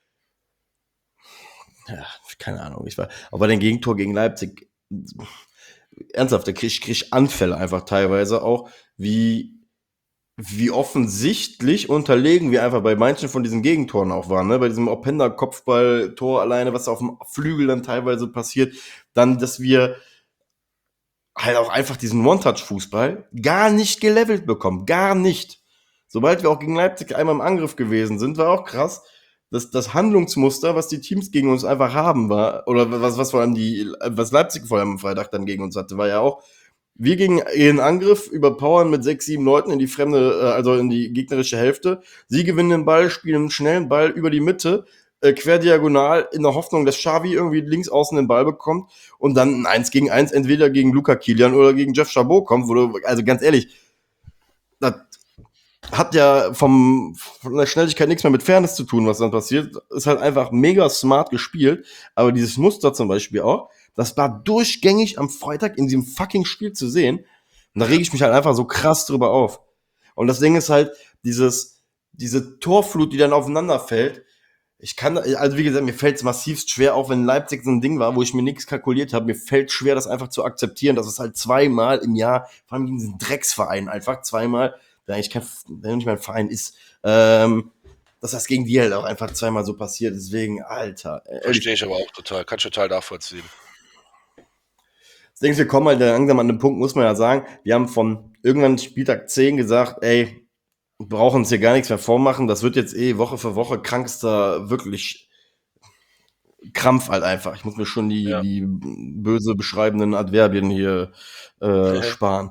ja, keine Ahnung, ich war, aber den Gegentor gegen Leipzig, ernsthaft, da krieg ich Anfälle einfach teilweise auch, wie offensichtlich unterlegen wir einfach bei manchen von diesen Gegentoren auch waren, ne? Bei diesem Openda-Kopfball-Tor alleine, was auf dem Flügel dann teilweise passiert, dann, dass wir halt auch einfach diesen One-Touch-Fußball gar nicht gelevelt bekommen. Gar nicht. Sobald wir auch gegen Leipzig einmal im Angriff gewesen sind, war auch krass, dass das Handlungsmuster, was die Teams gegen uns einfach haben, war, oder was vor allem was Leipzig vor allem am Freitag dann gegen uns hatte, war ja auch, wir gingen in Angriff, überpowern mit 6, 7 Leuten in die also in die gegnerische Hälfte. Sie gewinnen den Ball, spielen einen schnellen Ball über die Mitte, querdiagonal, in der Hoffnung, dass Xavi irgendwie links außen den Ball bekommt und dann ein 1 gegen 1 entweder gegen Luca Kilian oder gegen Jeff Chabot kommt, also ganz ehrlich, das hat ja von der Schnelligkeit nichts mehr mit Fairness zu tun, was dann passiert. Ist halt einfach mega smart gespielt. Aber dieses Muster zum Beispiel auch, das war durchgängig am Freitag in diesem fucking Spiel zu sehen. Und da ja, rege ich mich halt einfach so krass drüber auf. Und das Ding ist halt, diese Torflut, die dann aufeinander fällt. Also wie gesagt, mir fällt es massivst schwer, auch wenn Leipzig so ein Ding war, wo ich mir nichts kalkuliert habe. Mir fällt schwer, das einfach zu akzeptieren, dass es halt zweimal im Jahr, vor allem in diesen Drecksverein, einfach zweimal, der eigentlich der nicht mein Verein ist, dass das gegen die halt auch einfach zweimal so passiert. Deswegen, Alter, ehrlich, verstehe ich aber auch total. Kann ich total nachvollziehen. das Ding ist, wir kommen halt langsam an den Punkt, muss man ja sagen, wir haben von irgendwann Spieltag 10 gesagt, ey, wir brauchen uns hier gar nichts mehr vormachen, das wird jetzt Woche für Woche krankster, wirklich Krampf halt einfach. Ich muss mir schon Ja. die böse beschreibenden Adverbien hier sparen.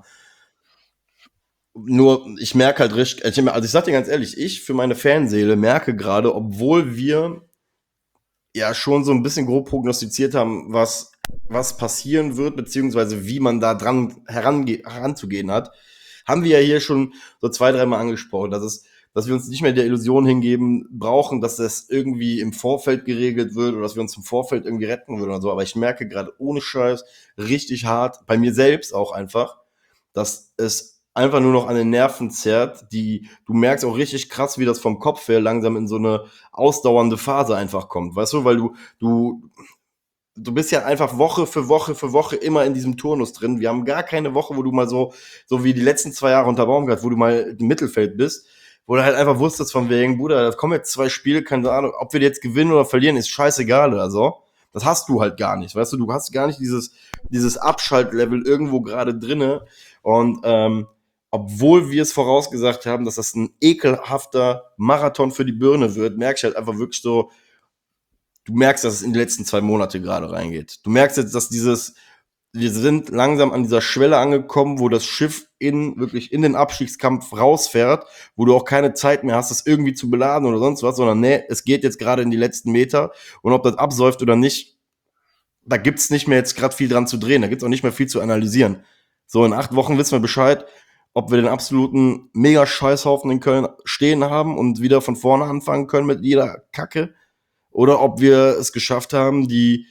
Nur, ich merke halt richtig, also ich sag dir ganz ehrlich, ich für meine Fanseele merke gerade, obwohl wir ja schon so ein bisschen grob prognostiziert haben, was passieren wird, beziehungsweise wie man da dran heranzugehen hat, haben wir ja hier schon so 2, 3 Mal angesprochen, dass wir uns nicht mehr der Illusion hingeben brauchen, dass das irgendwie im Vorfeld geregelt wird oder dass wir uns im Vorfeld irgendwie retten würden oder so. Aber ich merke gerade ohne Scheiß richtig hart, bei mir selbst auch einfach, dass es einfach nur noch an den Nerven zerrt. Du merkst auch richtig krass, wie das vom Kopf her langsam in so eine ausdauernde Phase einfach kommt. Weißt du, weil du bist ja einfach Woche für Woche für Woche immer in diesem Turnus drin. Wir haben gar keine Woche, wo du mal so wie die letzten 2 Jahre unter Baumgart, wo du mal im Mittelfeld bist, wo du halt einfach wusstest von wegen, Bruder, da kommen jetzt 2 Spiele, keine Ahnung, ob wir jetzt gewinnen oder verlieren, ist scheißegal oder so. Das hast du halt gar nicht, weißt du hast gar nicht dieses Abschaltlevel irgendwo gerade drinne und obwohl wir es vorausgesagt haben, dass das ein ekelhafter Marathon für die Birne wird, merke ich halt einfach wirklich so, du merkst, dass es in die letzten 2 Monate gerade reingeht. Du merkst jetzt, dass wir sind langsam an dieser Schwelle angekommen, wo das Schiff wirklich in den Abstiegskampf rausfährt, wo du auch keine Zeit mehr hast, das irgendwie zu beladen oder sonst was, sondern nee, es geht jetzt gerade in die letzten Meter und ob das absäuft oder nicht, da gibt's nicht mehr jetzt gerade viel dran zu drehen, da gibt's auch nicht mehr viel zu analysieren. So, in 8 Wochen wissen wir Bescheid, ob wir den absoluten Mega-Scheißhaufen in Köln stehen haben und wieder von vorne anfangen können mit jeder Kacke oder ob wir es geschafft haben,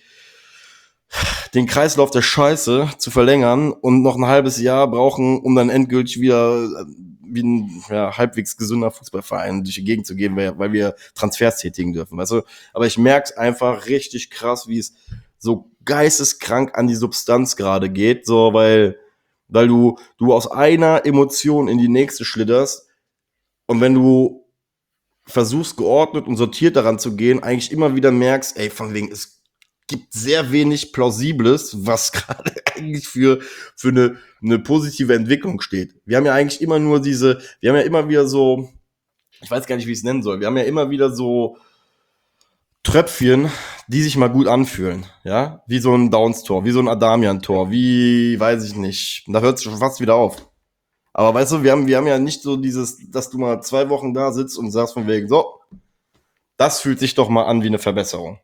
den Kreislauf der Scheiße zu verlängern und noch ein halbes Jahr brauchen, um dann endgültig wieder wie ein halbwegs gesunder Fußballverein durch die Gegend zu gehen, weil wir Transfers tätigen dürfen. Weißt du? Aber ich merke es einfach richtig krass, wie es so geisteskrank an die Substanz gerade geht, so weil du aus einer Emotion in die nächste schlitterst und wenn du versuchst geordnet und sortiert daran zu gehen, eigentlich immer wieder merkst, ey, von wegen, es gibt sehr wenig Plausibles, was gerade eigentlich für eine positive Entwicklung steht. Wir haben ja eigentlich immer nur wir haben ja immer wieder so, ich weiß gar nicht, wie ich es nennen soll, wir haben ja immer wieder so Tröpfchen, die sich mal gut anfühlen, ja, wie so ein Downs-Tor, wie so ein Adamian-Tor, wie, weiß ich nicht, da hört es schon fast wieder auf. Aber weißt du, wir haben ja nicht so dieses, dass du mal 2 Wochen da sitzt und sagst von wegen, so, das fühlt sich doch mal an wie eine Verbesserung.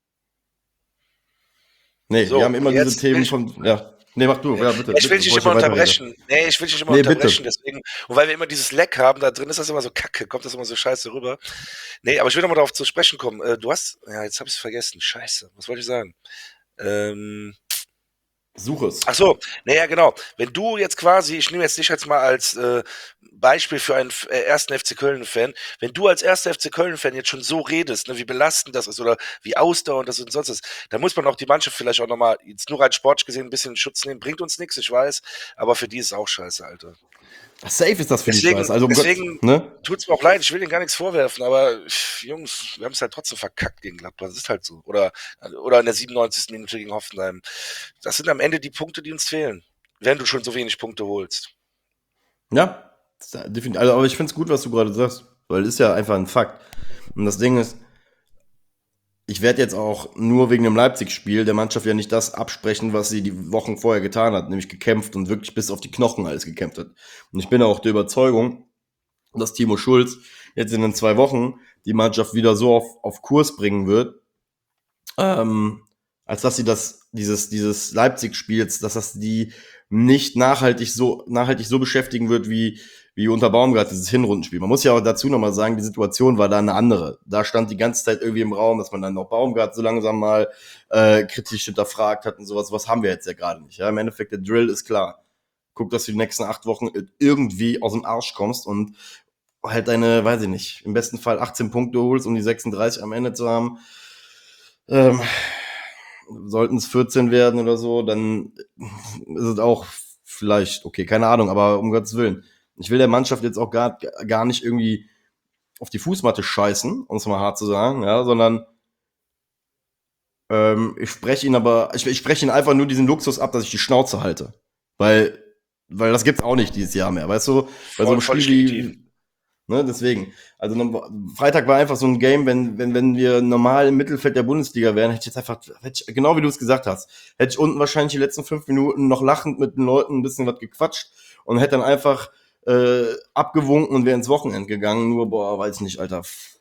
Nee, wir So, haben immer diese jetzt will Themen ich, von, ja, nee, mach du, ja, ja, bitte, ich will bitte, dich bevor nicht ich immer hier weiterrede. unterbrechen. Nee, ich will dich nicht immer Nee, unterbrechen, bitte. deswegen. Und weil wir immer dieses Leck haben, da drin ist das immer so kacke, kommt das immer so scheiße rüber. Nee, aber ich will nochmal darauf zu sprechen kommen. Du hast, ja, jetzt habe ich es vergessen. Scheiße, was wollte ich sagen? Ähm, Such Ach es. so, na ja, genau. Wenn du jetzt quasi, ich nehme jetzt dich jetzt mal als Beispiel für einen ersten FC Köln-Fan, wenn du als erster FC Köln-Fan jetzt schon so redest, ne, wie belastend das ist oder wie ausdauernd das und sonst ist, da muss man auch die Mannschaft vielleicht auch nochmal, jetzt nur rein sportlich gesehen, ein bisschen in Schutz nehmen. Bringt uns nichts, ich weiß, aber für die ist es auch scheiße, Alter. Safe ist das für die Deswegen, Scheiße. Also um Gott, deswegen ne? tut's mir auch leid, ich will denen gar nichts vorwerfen, aber Jungs, wir haben es halt trotzdem verkackt gegen Gladbach. Das ist halt so. Oder in der 97. Minute gegen Hoffenheim. Das sind am Ende die Punkte, die uns fehlen, wenn du schon so wenig Punkte holst. Ja, definitiv. Also, aber ich finde es gut, was du gerade sagst, weil es ist ja einfach ein Fakt. Und das Ding ist, ich werde jetzt auch nur wegen dem Leipzig-Spiel der Mannschaft ja nicht das absprechen, was sie die Wochen vorher getan hat, nämlich gekämpft und wirklich bis auf die Knochen alles gekämpft hat. Und ich bin auch der Überzeugung, dass Timo Schulz jetzt in den 2 Wochen die Mannschaft wieder so auf Kurs bringen wird, ähm, als dass sie dieses Leipzig-Spiels, dass das die nicht nachhaltig so beschäftigen wird wie unter Baumgart, dieses Hinrundenspiel. Man muss ja auch dazu nochmal sagen, die Situation war da eine andere. Da stand die ganze Zeit irgendwie im Raum, dass man dann noch Baumgart so langsam mal kritisch hinterfragt hat und sowas. Was haben wir jetzt ja gerade nicht. Ja? Im Endeffekt, der Drill ist klar. Guck, dass du die nächsten 8 Wochen irgendwie aus dem Arsch kommst und halt deine, weiß ich nicht, im besten Fall 18 Punkte holst, um die 36 am Ende zu haben. Ähm, Sollten es 14 werden oder so, dann ist es auch vielleicht, okay, keine Ahnung, aber um Gottes Willen. Ich will der Mannschaft jetzt auch gar nicht irgendwie auf die Fußmatte scheißen, um es mal hart zu sagen, ja, sondern ich spreche ihnen einfach nur diesen Luxus ab, dass ich die Schnauze halte. Weil, weil das gibt's auch nicht dieses Jahr mehr, weißt du? Bei so einem Spiel Völlig legitim. ne, deswegen. Also Freitag war einfach so ein Game, wenn wir normal im Mittelfeld der Bundesliga wären, genau wie du es gesagt hast, hätte ich unten wahrscheinlich die letzten 5 Minuten noch lachend mit den Leuten ein bisschen was gequatscht und hätte dann einfach abgewunken und wäre ins Wochenende gegangen. Nur, boah, weiß nicht, Alter.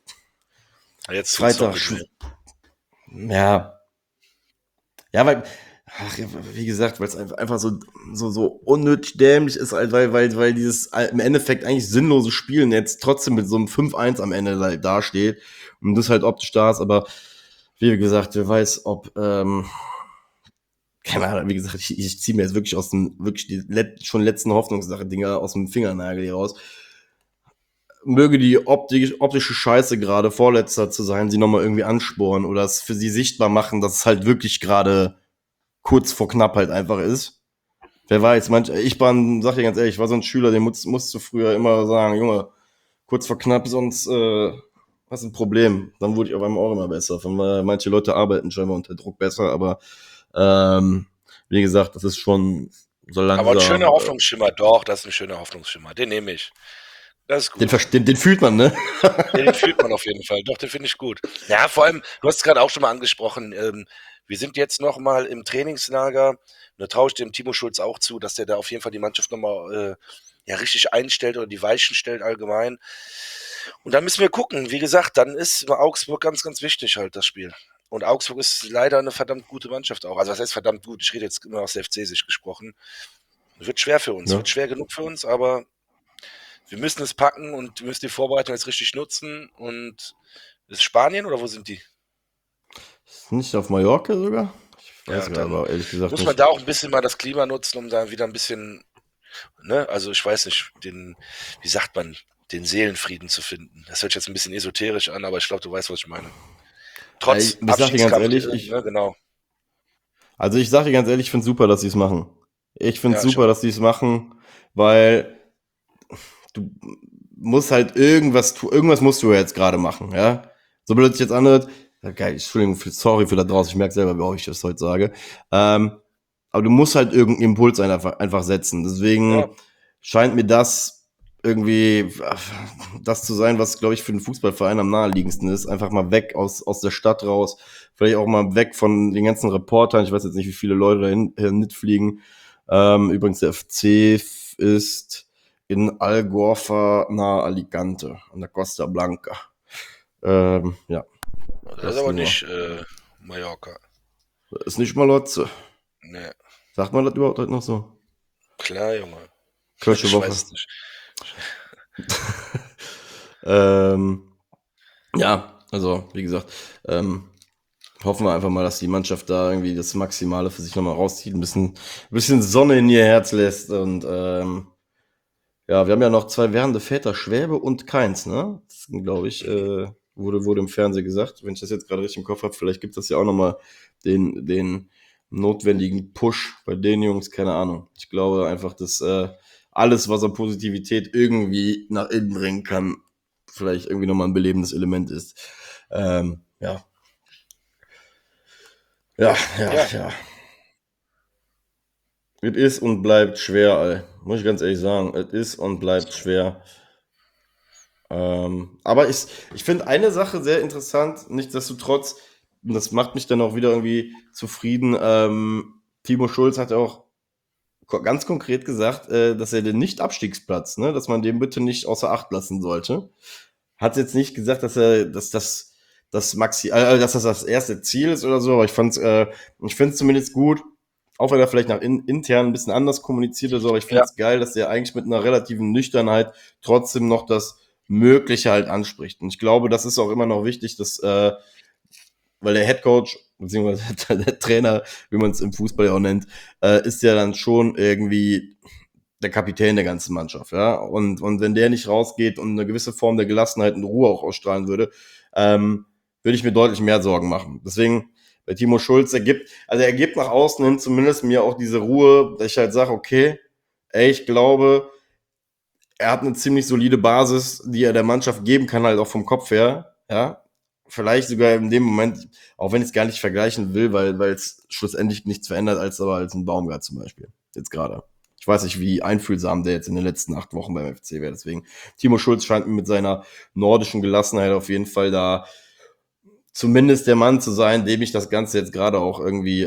Jetzt tut's doch Freitag, nicht weh. ja. Ja, weil, ach, ja, wie gesagt, weil es einfach so unnötig dämlich ist, halt, weil dieses im Endeffekt eigentlich sinnlose Spielen jetzt trotzdem mit so einem 5-1 am Ende halt dasteht und das halt optisch da ist, aber wie gesagt, wer weiß, ob, keine Ahnung, wie gesagt, ich ziehe mir jetzt wirklich wirklich die schon letzten Hoffnungssache-Dinger aus dem Fingernagel hier raus. Möge die optische Scheiße gerade Vorletzter zu sein, sie nochmal irgendwie ansporen oder es für sie sichtbar machen, dass es halt wirklich gerade kurz vor knapp halt einfach ist. Wer weiß, sag dir ganz ehrlich, ich war so ein Schüler, den musst du früher immer sagen, Junge, kurz vor knapp, sonst hast du ein Problem. Dann wurde ich auf einmal auch immer besser. Manche Leute arbeiten scheinbar unter Druck besser, aber wie gesagt, das ist schon so Aber ein schöner langsam. Hoffnungsschimmer, doch, das ist ein schöner Hoffnungsschimmer. Den nehme ich. Das ist gut. Den fühlt man, ne? Ja, den fühlt man auf jeden Fall. Doch, den finde ich gut. Ja, vor allem, du hast es gerade auch schon mal angesprochen, wir sind jetzt noch mal im Trainingslager. Und da traue ich dem Timo Schulz auch zu, dass der da auf jeden Fall die Mannschaft noch mal ja, richtig einstellt oder die Weichen stellt allgemein. Und dann müssen wir gucken. Wie gesagt, dann ist Augsburg ganz, ganz wichtig halt das Spiel. Und Augsburg ist leider eine verdammt gute Mannschaft auch. Also was heißt verdammt gut? Ich rede jetzt immer aus der FC-Sicht gesprochen. Wird schwer für uns, Ja. wird schwer genug für uns, aber wir müssen es packen und wir müssen die Vorbereitung jetzt richtig nutzen. Und ist Spanien oder wo sind die? Ist nicht auf Mallorca sogar? Ich weiß Ja, gerade dann aber ehrlich gesagt muss man nicht. da auch ein bisschen mal das Klima nutzen, um da wieder ein bisschen, ne, also ich weiß nicht, wie sagt man, den Seelenfrieden zu finden. Das hört sich jetzt ein bisschen esoterisch an, aber ich glaube, du weißt, was ich meine. Trotz Ich sag dir ganz Abstiegskampf, ehrlich, ne, genau. ich sag dir ganz ehrlich, ich find's super, dass sie es machen. Ich find's Ja, ich super, auch. dass sie es machen, weil du musst halt irgendwas musst du ja jetzt gerade machen, ja. So blöd sich jetzt anhört, ja, geil, Entschuldigung, sorry für da draußen, ich merke selber, wie auch ich das heute sage. Aber du musst halt irgendeinen Impuls einfach setzen. Ja, Deswegen scheint mir das irgendwie das zu sein, was, glaube ich, für den Fußballverein am naheliegendsten ist. Einfach mal weg aus der Stadt raus. Vielleicht auch mal weg von den ganzen Reportern. Ich weiß jetzt nicht, wie viele Leute dahin mitfliegen. Übrigens, der FC ist in Algorfa nahe Alicante, an der Costa Blanca. Ja, Das ist das aber nur. nicht Mallorca. Ist nicht Malotze. Ne, Sagt man das überhaupt heute noch so? klar, Junge. Kölsche Ich Woche. weiß es nicht. ähm, ja, also wie gesagt, hoffen wir einfach mal, dass die Mannschaft da irgendwie das Maximale für sich nochmal rauszieht, ein bisschen Sonne in ihr Herz lässt. Und ja, wir haben ja noch 2 werdende Väter, Schwäbe und Keins, ne? Das glaube ich, Mhm. wurde im Fernsehen gesagt. Wenn ich das jetzt gerade richtig im Kopf habe, vielleicht gibt das ja auch nochmal den notwendigen Push bei den Jungs, keine Ahnung. Ich glaube einfach, dass alles, was an Positivität irgendwie nach innen bringen kann, vielleicht irgendwie nochmal ein belebendes Element ist. Ja. Ja, ja, Ja, ja. Es ist und bleibt schwer, ey. Muss ich ganz ehrlich sagen. Es ist und bleibt schwer. Aber ich finde eine Sache sehr interessant, nichtsdestotrotz, und das macht mich dann auch wieder irgendwie zufrieden. Timo Schulz hat auch ganz konkret gesagt, dass er den Nicht-Abstiegsplatz, ne, dass man den bitte nicht außer Acht lassen sollte. Hat jetzt nicht gesagt, dass das das erste Ziel ist oder so, aber ich finde es zumindest gut, auch wenn er vielleicht intern ein bisschen anders kommuniziert oder so, aber ich finde ja, es geil, dass er eigentlich mit einer relativen Nüchternheit trotzdem noch das Mögliche halt anspricht. Und ich glaube, das ist auch immer noch wichtig, weil der Headcoach, beziehungsweise der Trainer, wie man es im Fußball ja auch nennt, ist ja dann schon irgendwie der Kapitän der ganzen Mannschaft, ja. Und wenn der nicht rausgeht und eine gewisse Form der Gelassenheit und Ruhe auch ausstrahlen würde, würde ich mir deutlich mehr Sorgen machen. Deswegen bei Timo Schulz, er gibt nach außen hin zumindest mir auch diese Ruhe, dass ich halt sage, okay, ey, ich glaube, er hat eine ziemlich solide Basis, die er der Mannschaft geben kann, halt auch vom Kopf her, ja. Vielleicht sogar in dem Moment, auch wenn ich es gar nicht vergleichen will, weil es schlussendlich nichts verändert, als ein Baumgart zum Beispiel. Jetzt gerade. Ich weiß nicht, wie einfühlsam der jetzt in den letzten 8 Wochen beim FC wäre. Deswegen, Timo Schulz scheint mir mit seiner nordischen Gelassenheit auf jeden Fall da zumindest der Mann zu sein, dem ich das Ganze jetzt gerade auch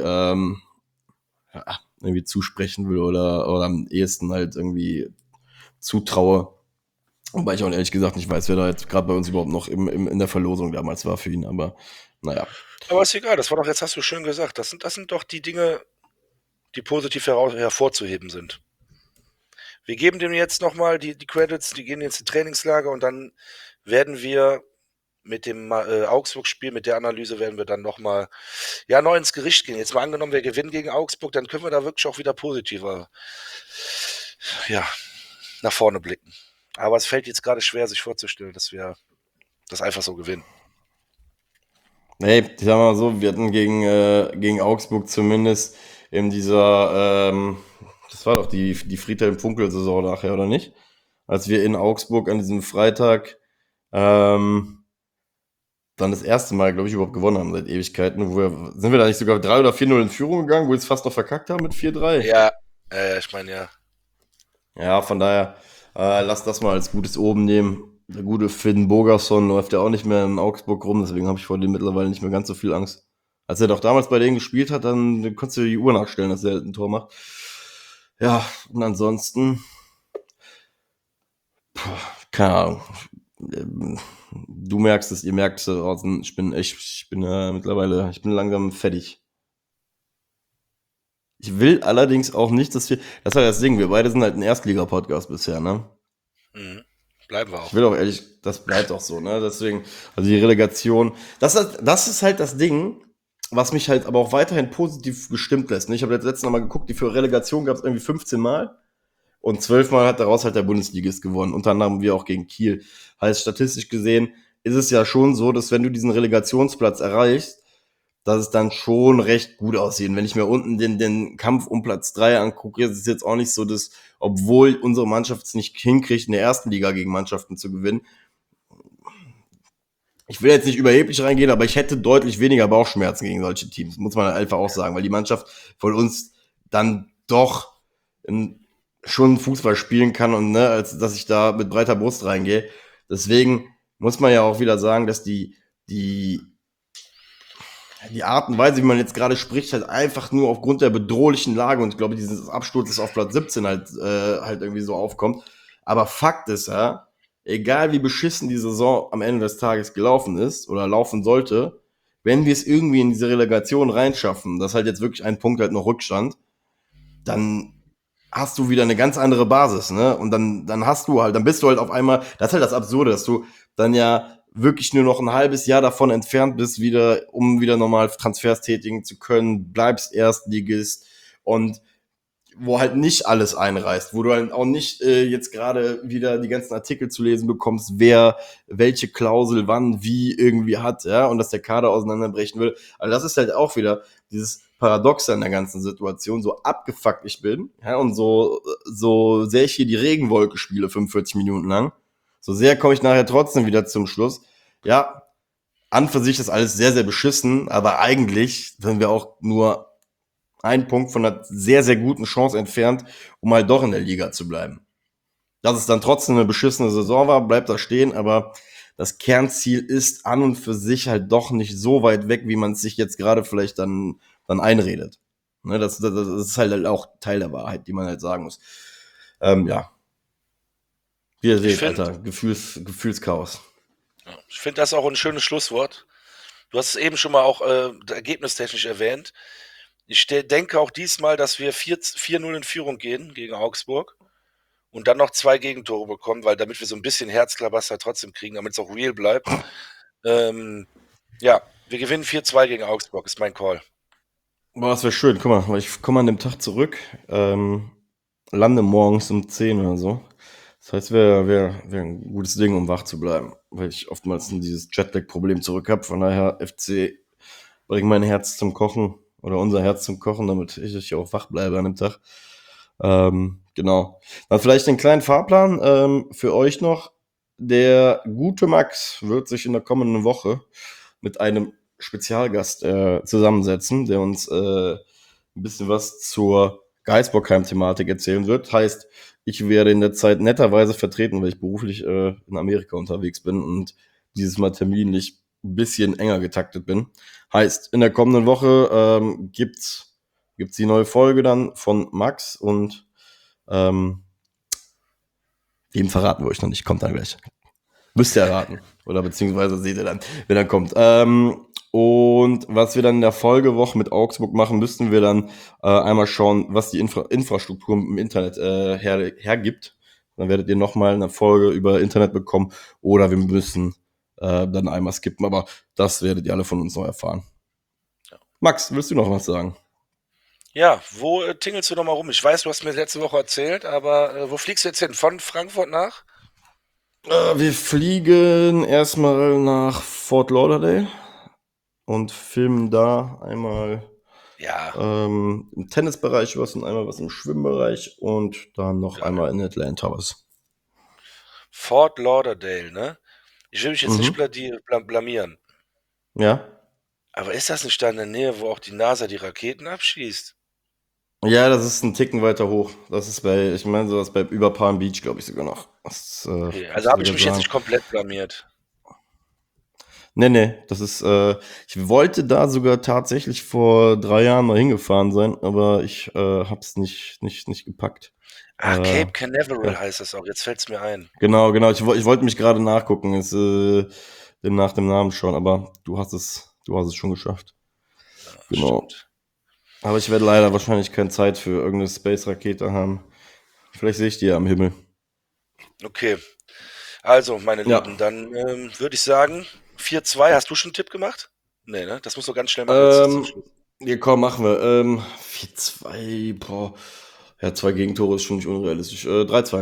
irgendwie zusprechen will oder am ehesten halt irgendwie zutraue. Wobei ich auch ehrlich gesagt nicht weiß, wer da jetzt gerade bei uns überhaupt noch in der Verlosung damals war für ihn, aber naja. aber ist egal, das war doch, jetzt hast du schön gesagt, das sind doch die Dinge, die positiv hervorzuheben sind. Wir geben dem jetzt nochmal die Credits, die gehen jetzt in Trainingslager und dann werden wir mit dem Augsburg-Spiel, mit der Analyse werden wir dann nochmal ja, neu ins Gericht gehen. Jetzt mal angenommen, wir gewinnen gegen Augsburg, dann können wir da wirklich auch wieder positiver ja, nach vorne blicken. Aber es fällt jetzt gerade schwer, sich vorzustellen, dass wir das einfach so gewinnen. Nee, ich sag mal so, wir hatten gegen Augsburg zumindest in das war doch die Friedhelm-Funkel-Saison nachher, oder nicht? Als wir in Augsburg an diesem Freitag ähm, dann das erste Mal, glaube ich, überhaupt gewonnen haben seit Ewigkeiten. Sind wir da nicht sogar 3 oder 4-0 in Führung gegangen, wo wir es fast noch verkackt haben mit 4-3? Ja, ich meine ja. Ja, von daher, lass das mal als gutes Oben nehmen. Der gute Finn Bogerson läuft ja auch nicht mehr in Augsburg rum, deswegen habe ich vor dem mittlerweile nicht mehr ganz so viel Angst. Als er doch damals bei denen gespielt hat, dann konntest du die Uhr nachstellen, dass er halt ein Tor macht. Ja, und ansonsten, keine Ahnung. Du merkst es, ihr merkt es draußen. Ich bin langsam fertig. Ich will allerdings auch nicht, das war das Ding, wir beide sind halt ein Erstliga-Podcast bisher, ne? Mhm. Bleiben wir Ich auch. will auch ehrlich, das bleibt auch so, ne? Deswegen, also die Relegation, das ist halt das Ding, was mich halt aber auch weiterhin positiv gestimmt lässt. Ne? Ich habe jetzt letztes Mal geguckt, die für Relegation gab es irgendwie 15 Mal und 12 Mal hat daraus halt der Bundesligist gewonnen. Unter anderem wir auch gegen Kiel. Heißt, statistisch gesehen ist es ja schon so, dass wenn du diesen Relegationsplatz erreichst, dass es dann schon recht gut aussieht. Und wenn ich mir unten den Kampf um Platz 3 angucke, ist es jetzt auch nicht so, dass, obwohl unsere Mannschaft es nicht hinkriegt, in der ersten Liga gegen Mannschaften zu gewinnen. Ich will jetzt nicht überheblich reingehen, aber ich hätte deutlich weniger Bauchschmerzen gegen solche Teams, muss man einfach auch sagen, weil die Mannschaft von uns dann doch schon Fußball spielen kann und ne, als dass ich da mit breiter Brust reingehe. Deswegen muss man ja auch wieder sagen, dass die die Art und Weise, wie man jetzt gerade spricht, halt einfach nur aufgrund der bedrohlichen Lage und ich glaube, dieses Absturz ist auf Platz 17 halt irgendwie so aufkommt, Aber Fakt ist ja, egal wie beschissen die Saison am Ende des Tages gelaufen ist oder laufen sollte, wenn wir es irgendwie in diese Relegation reinschaffen, das ist halt jetzt wirklich ein Punkt halt noch Rückstand, dann hast du wieder eine ganz andere Basis, ne? Und dann hast du halt, dann bist du halt auf einmal, das ist halt das Absurde, dass du dann ja wirklich nur noch ein halbes Jahr davon entfernt bist, wieder, um wieder normal Transfers tätigen zu können, bleibst Erstligist und wo halt nicht alles einreißt, wo du halt auch nicht jetzt gerade wieder die ganzen Artikel zu lesen bekommst, wer welche Klausel wann wie irgendwie hat, ja, und dass der Kader auseinanderbrechen will. Also das ist halt auch wieder dieses Paradoxe an der ganzen Situation, so abgefuckt ich bin, ja, und so sehr ich hier die Regenwolke spiele 45 Minuten lang, so sehr komme ich nachher trotzdem wieder zum Schluss. Ja, an für sich ist alles sehr, sehr beschissen, aber eigentlich sind wir auch nur ein Punkt von einer sehr, sehr guten Chance entfernt, um halt doch in der Liga zu bleiben. Dass es dann trotzdem eine beschissene Saison war, bleibt da stehen, aber das Kernziel ist an und für sich halt doch nicht so weit weg, wie man es sich jetzt gerade vielleicht dann einredet. Ne, das ist halt auch Teil der Wahrheit, die man halt sagen muss. Ja, wie ihr Ich seht, finde, Alter, Gefühlschaos. ich finde das auch ein schönes Schlusswort. Du hast es eben schon mal auch ergebnistechnisch erwähnt. Denke auch diesmal, dass wir 4-0 in Führung gehen gegen Augsburg und dann noch 2 Gegentore bekommen, weil damit wir so ein bisschen Herzklabaster trotzdem kriegen, damit es auch real bleibt. Ähm, ja, wir gewinnen 4-2 gegen Augsburg, ist mein Call. Boah, das wäre schön. Guck mal, weil ich komme an dem Tag zurück, lande morgens um 10 oder so. Das heißt, wär ein gutes Ding, um wach zu bleiben, weil ich oftmals dieses Jetlag-Problem zurück habe. Von daher, FC, bring mein Herz zum Kochen oder unser Herz zum Kochen, damit ich auch wach bleibe an dem Tag. Genau. Dann vielleicht einen kleinen Fahrplan für euch noch. Der gute Max wird sich in der kommenden Woche mit einem Spezialgast zusammensetzen, der uns ein bisschen was zur Geisbockheim-Thematik erzählen wird. Heißt, ich werde in der Zeit netterweise vertreten, weil ich beruflich in Amerika unterwegs bin und dieses Mal terminlich ein bisschen enger getaktet bin. Heißt, in der kommenden Woche gibt's die neue Folge dann von Max und den verraten wir euch noch nicht, kommt dann gleich. Müsst ihr erraten. Oder beziehungsweise seht ihr dann, wenn er kommt. Und was wir dann in der Folgewoche mit Augsburg machen, müssten wir dann einmal schauen, was die Infrastruktur im Internet hergibt. Dann werdet ihr nochmal eine Folge über Internet bekommen. Oder wir müssen dann einmal skippen. Aber das werdet ihr alle von uns noch erfahren. Max, willst du noch was sagen? Ja, wo tingelst du noch mal rum? Ich weiß, du hast mir letzte Woche erzählt, aber wo fliegst du jetzt hin? Von Frankfurt nach? Wir fliegen erstmal nach Fort Lauderdale und filmen da einmal Ja, im Tennisbereich was und einmal was im Schwimmbereich und dann noch geil. einmal in Atlanta was. Fort Lauderdale, ne? Ich will mich jetzt nicht Mhm. blamieren. Ja. Aber ist das nicht da in der Nähe, wo auch die NASA die Raketen abschießt? Ja, das ist ein Ticken weiter hoch. Das ist ich meine, sowas bei über Palm Beach, glaube ich sogar noch. Das Okay, muss also ich habe ich sogar mich jetzt sagen. nicht komplett blamiert. Nee, das ist, ich wollte da sogar tatsächlich vor 3 Jahren mal hingefahren sein, aber ich hab's nicht gepackt. Ach, Cape Ja, Canaveral heißt das auch. Jetzt fällt's mir ein. genau. Ich wollte mich gerade nachgucken, nach dem Namen schon, aber du hast es schon geschafft. Ja, Genau. stimmt. Aber ich werde leider wahrscheinlich keine Zeit für irgendeine Space-Rakete haben. Vielleicht sehe ich die ja am Himmel. Okay, also, meine Ja. Lieben, dann würde ich sagen, 4-2. Hast du schon einen Tipp gemacht? Nee, ne? Das musst du ganz schnell machen jetzt zum Schluss. Ja, komm, machen wir. 4-2, boah. Ja, 2 Gegentore ist schon nicht unrealistisch. 3-2.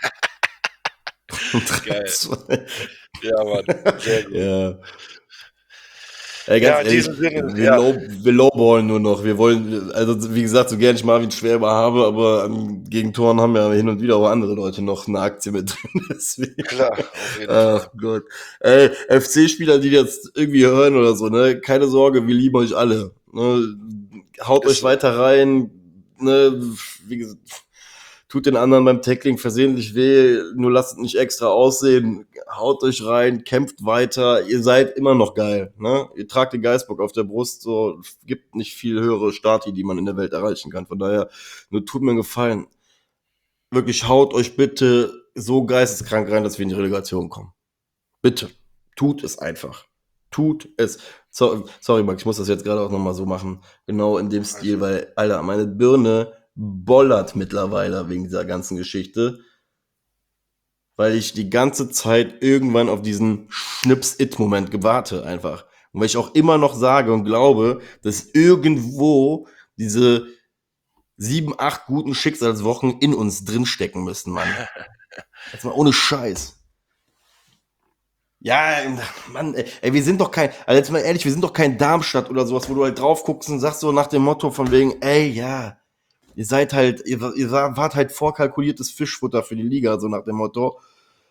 Geil. 3-2. Ja, Mann. Sehr gut. Ja. Ey, ganz Ja, in ehrlich, diesem Sinne, ja. wir lowballen nur noch. Wir wollen, also wie gesagt, so gerne ich Marvin Schwäber habe, aber an Gegentoren haben ja hin und wieder auch andere Leute noch eine Aktie mit drin. Deswegen. Klar, auf jeden Ach Fall. Gott. Ey, FC-Spieler, die jetzt irgendwie hören oder so, ne? Keine Sorge, wir lieben euch alle. Ne? Haut Ist euch so. weiter rein. Ne? Wie gesagt, tut den anderen beim Tackling versehentlich weh, nur lasst es nicht extra aussehen. Haut euch rein, kämpft weiter. Ihr seid immer noch geil. Ne? Ihr tragt den Geißbock auf der Brust. So gibt nicht viel höhere Stati, die man in der Welt erreichen kann. Von daher, nur tut mir einen Gefallen. Wirklich haut euch bitte so geisteskrank rein, dass wir in die Relegation kommen. Bitte, tut es einfach. Tut es. Sorry, Max, ich muss das jetzt gerade auch nochmal so machen. Genau in dem Stil, weil, Alter, meine Birne bollert mittlerweile wegen dieser ganzen Geschichte. Weil ich die ganze Zeit irgendwann auf diesen Schnips-It-Moment gewarte einfach. Und weil ich auch immer noch sage und glaube, dass irgendwo diese 7, 8 guten Schicksalswochen in uns drinstecken müssen, Mann. Jetzt mal ohne Scheiß. Ja, Mann, ey, wir sind doch kein, also jetzt mal ehrlich, wir sind doch kein Darmstadt oder sowas, wo du halt drauf guckst und sagst so nach dem Motto von wegen, ey, ja, ihr wart halt vorkalkuliertes Fischfutter für die Liga, so nach dem Motto.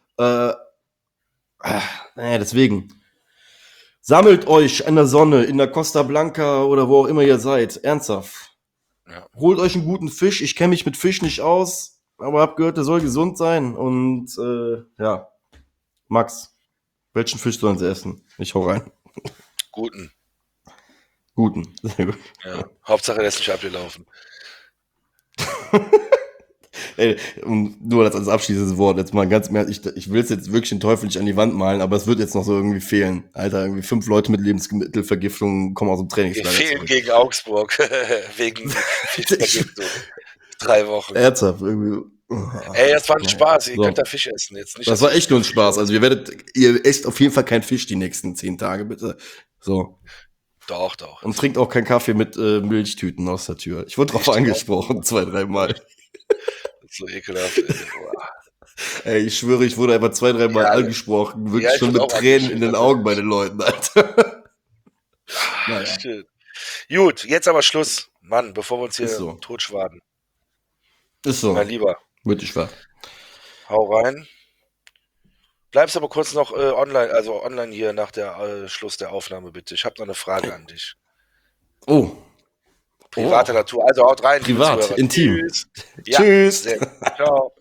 Deswegen. Sammelt euch in der Sonne, in der Costa Blanca oder wo auch immer ihr seid. Ernsthaft. Ja. Holt euch einen guten Fisch. Ich kenne mich mit Fisch nicht aus, aber hab gehört, der soll gesund sein. Und ja, Max, welchen Fisch sollen sie essen? Ich hau rein. Guten. Sehr gut. Ja. Hauptsache, der ist nicht abgelaufen. Ey, nur als abschließendes Wort, jetzt mal ganz mehr, ich will es jetzt wirklich den Teufel nicht an die Wand malen, aber es wird jetzt noch so irgendwie fehlen. Alter, irgendwie 5 Leute mit Lebensmittelvergiftung kommen aus dem Wir Trainingslager fehlen zurück. gegen Augsburg wegen Fischvergiftung. 3 Wochen. Ernsthaft, irgendwie. Ey, das war ein Naja. Spaß. Ihr So. könnt da Fisch essen. Jetzt nicht, Das war echt nur ein Spaß. Also ihr esst auf jeden Fall keinen Fisch die nächsten 10 Tage, bitte. So. Doch. Und trinkt auch keinen Kaffee mit Milchtüten aus der Tür. Ich wurde drauf angesprochen, 2, 3 Mal. So ekelhaft. Ey, ich schwöre, ich wurde einfach 2, 3 Mal Ja, angesprochen. Wirklich ich schon wurde mit auch Tränen in den angesprochen. Augen bei den Leuten, Alter. Naja. Stimmt. Gut, jetzt aber Schluss. Mann, bevor wir uns hier Ist so. totschwaden. Ist so. Mein Lieber, Wirklich wahr. hau rein. Bleibst aber kurz noch online hier nach der Schluss der Aufnahme, bitte. Ich habe noch eine Frage an dich. Oh. Privater Natur. Also haut rein, liebe Privat, Zuhörer. intim. Tschüss. Ja, Tschüss. sehr gut. Ciao.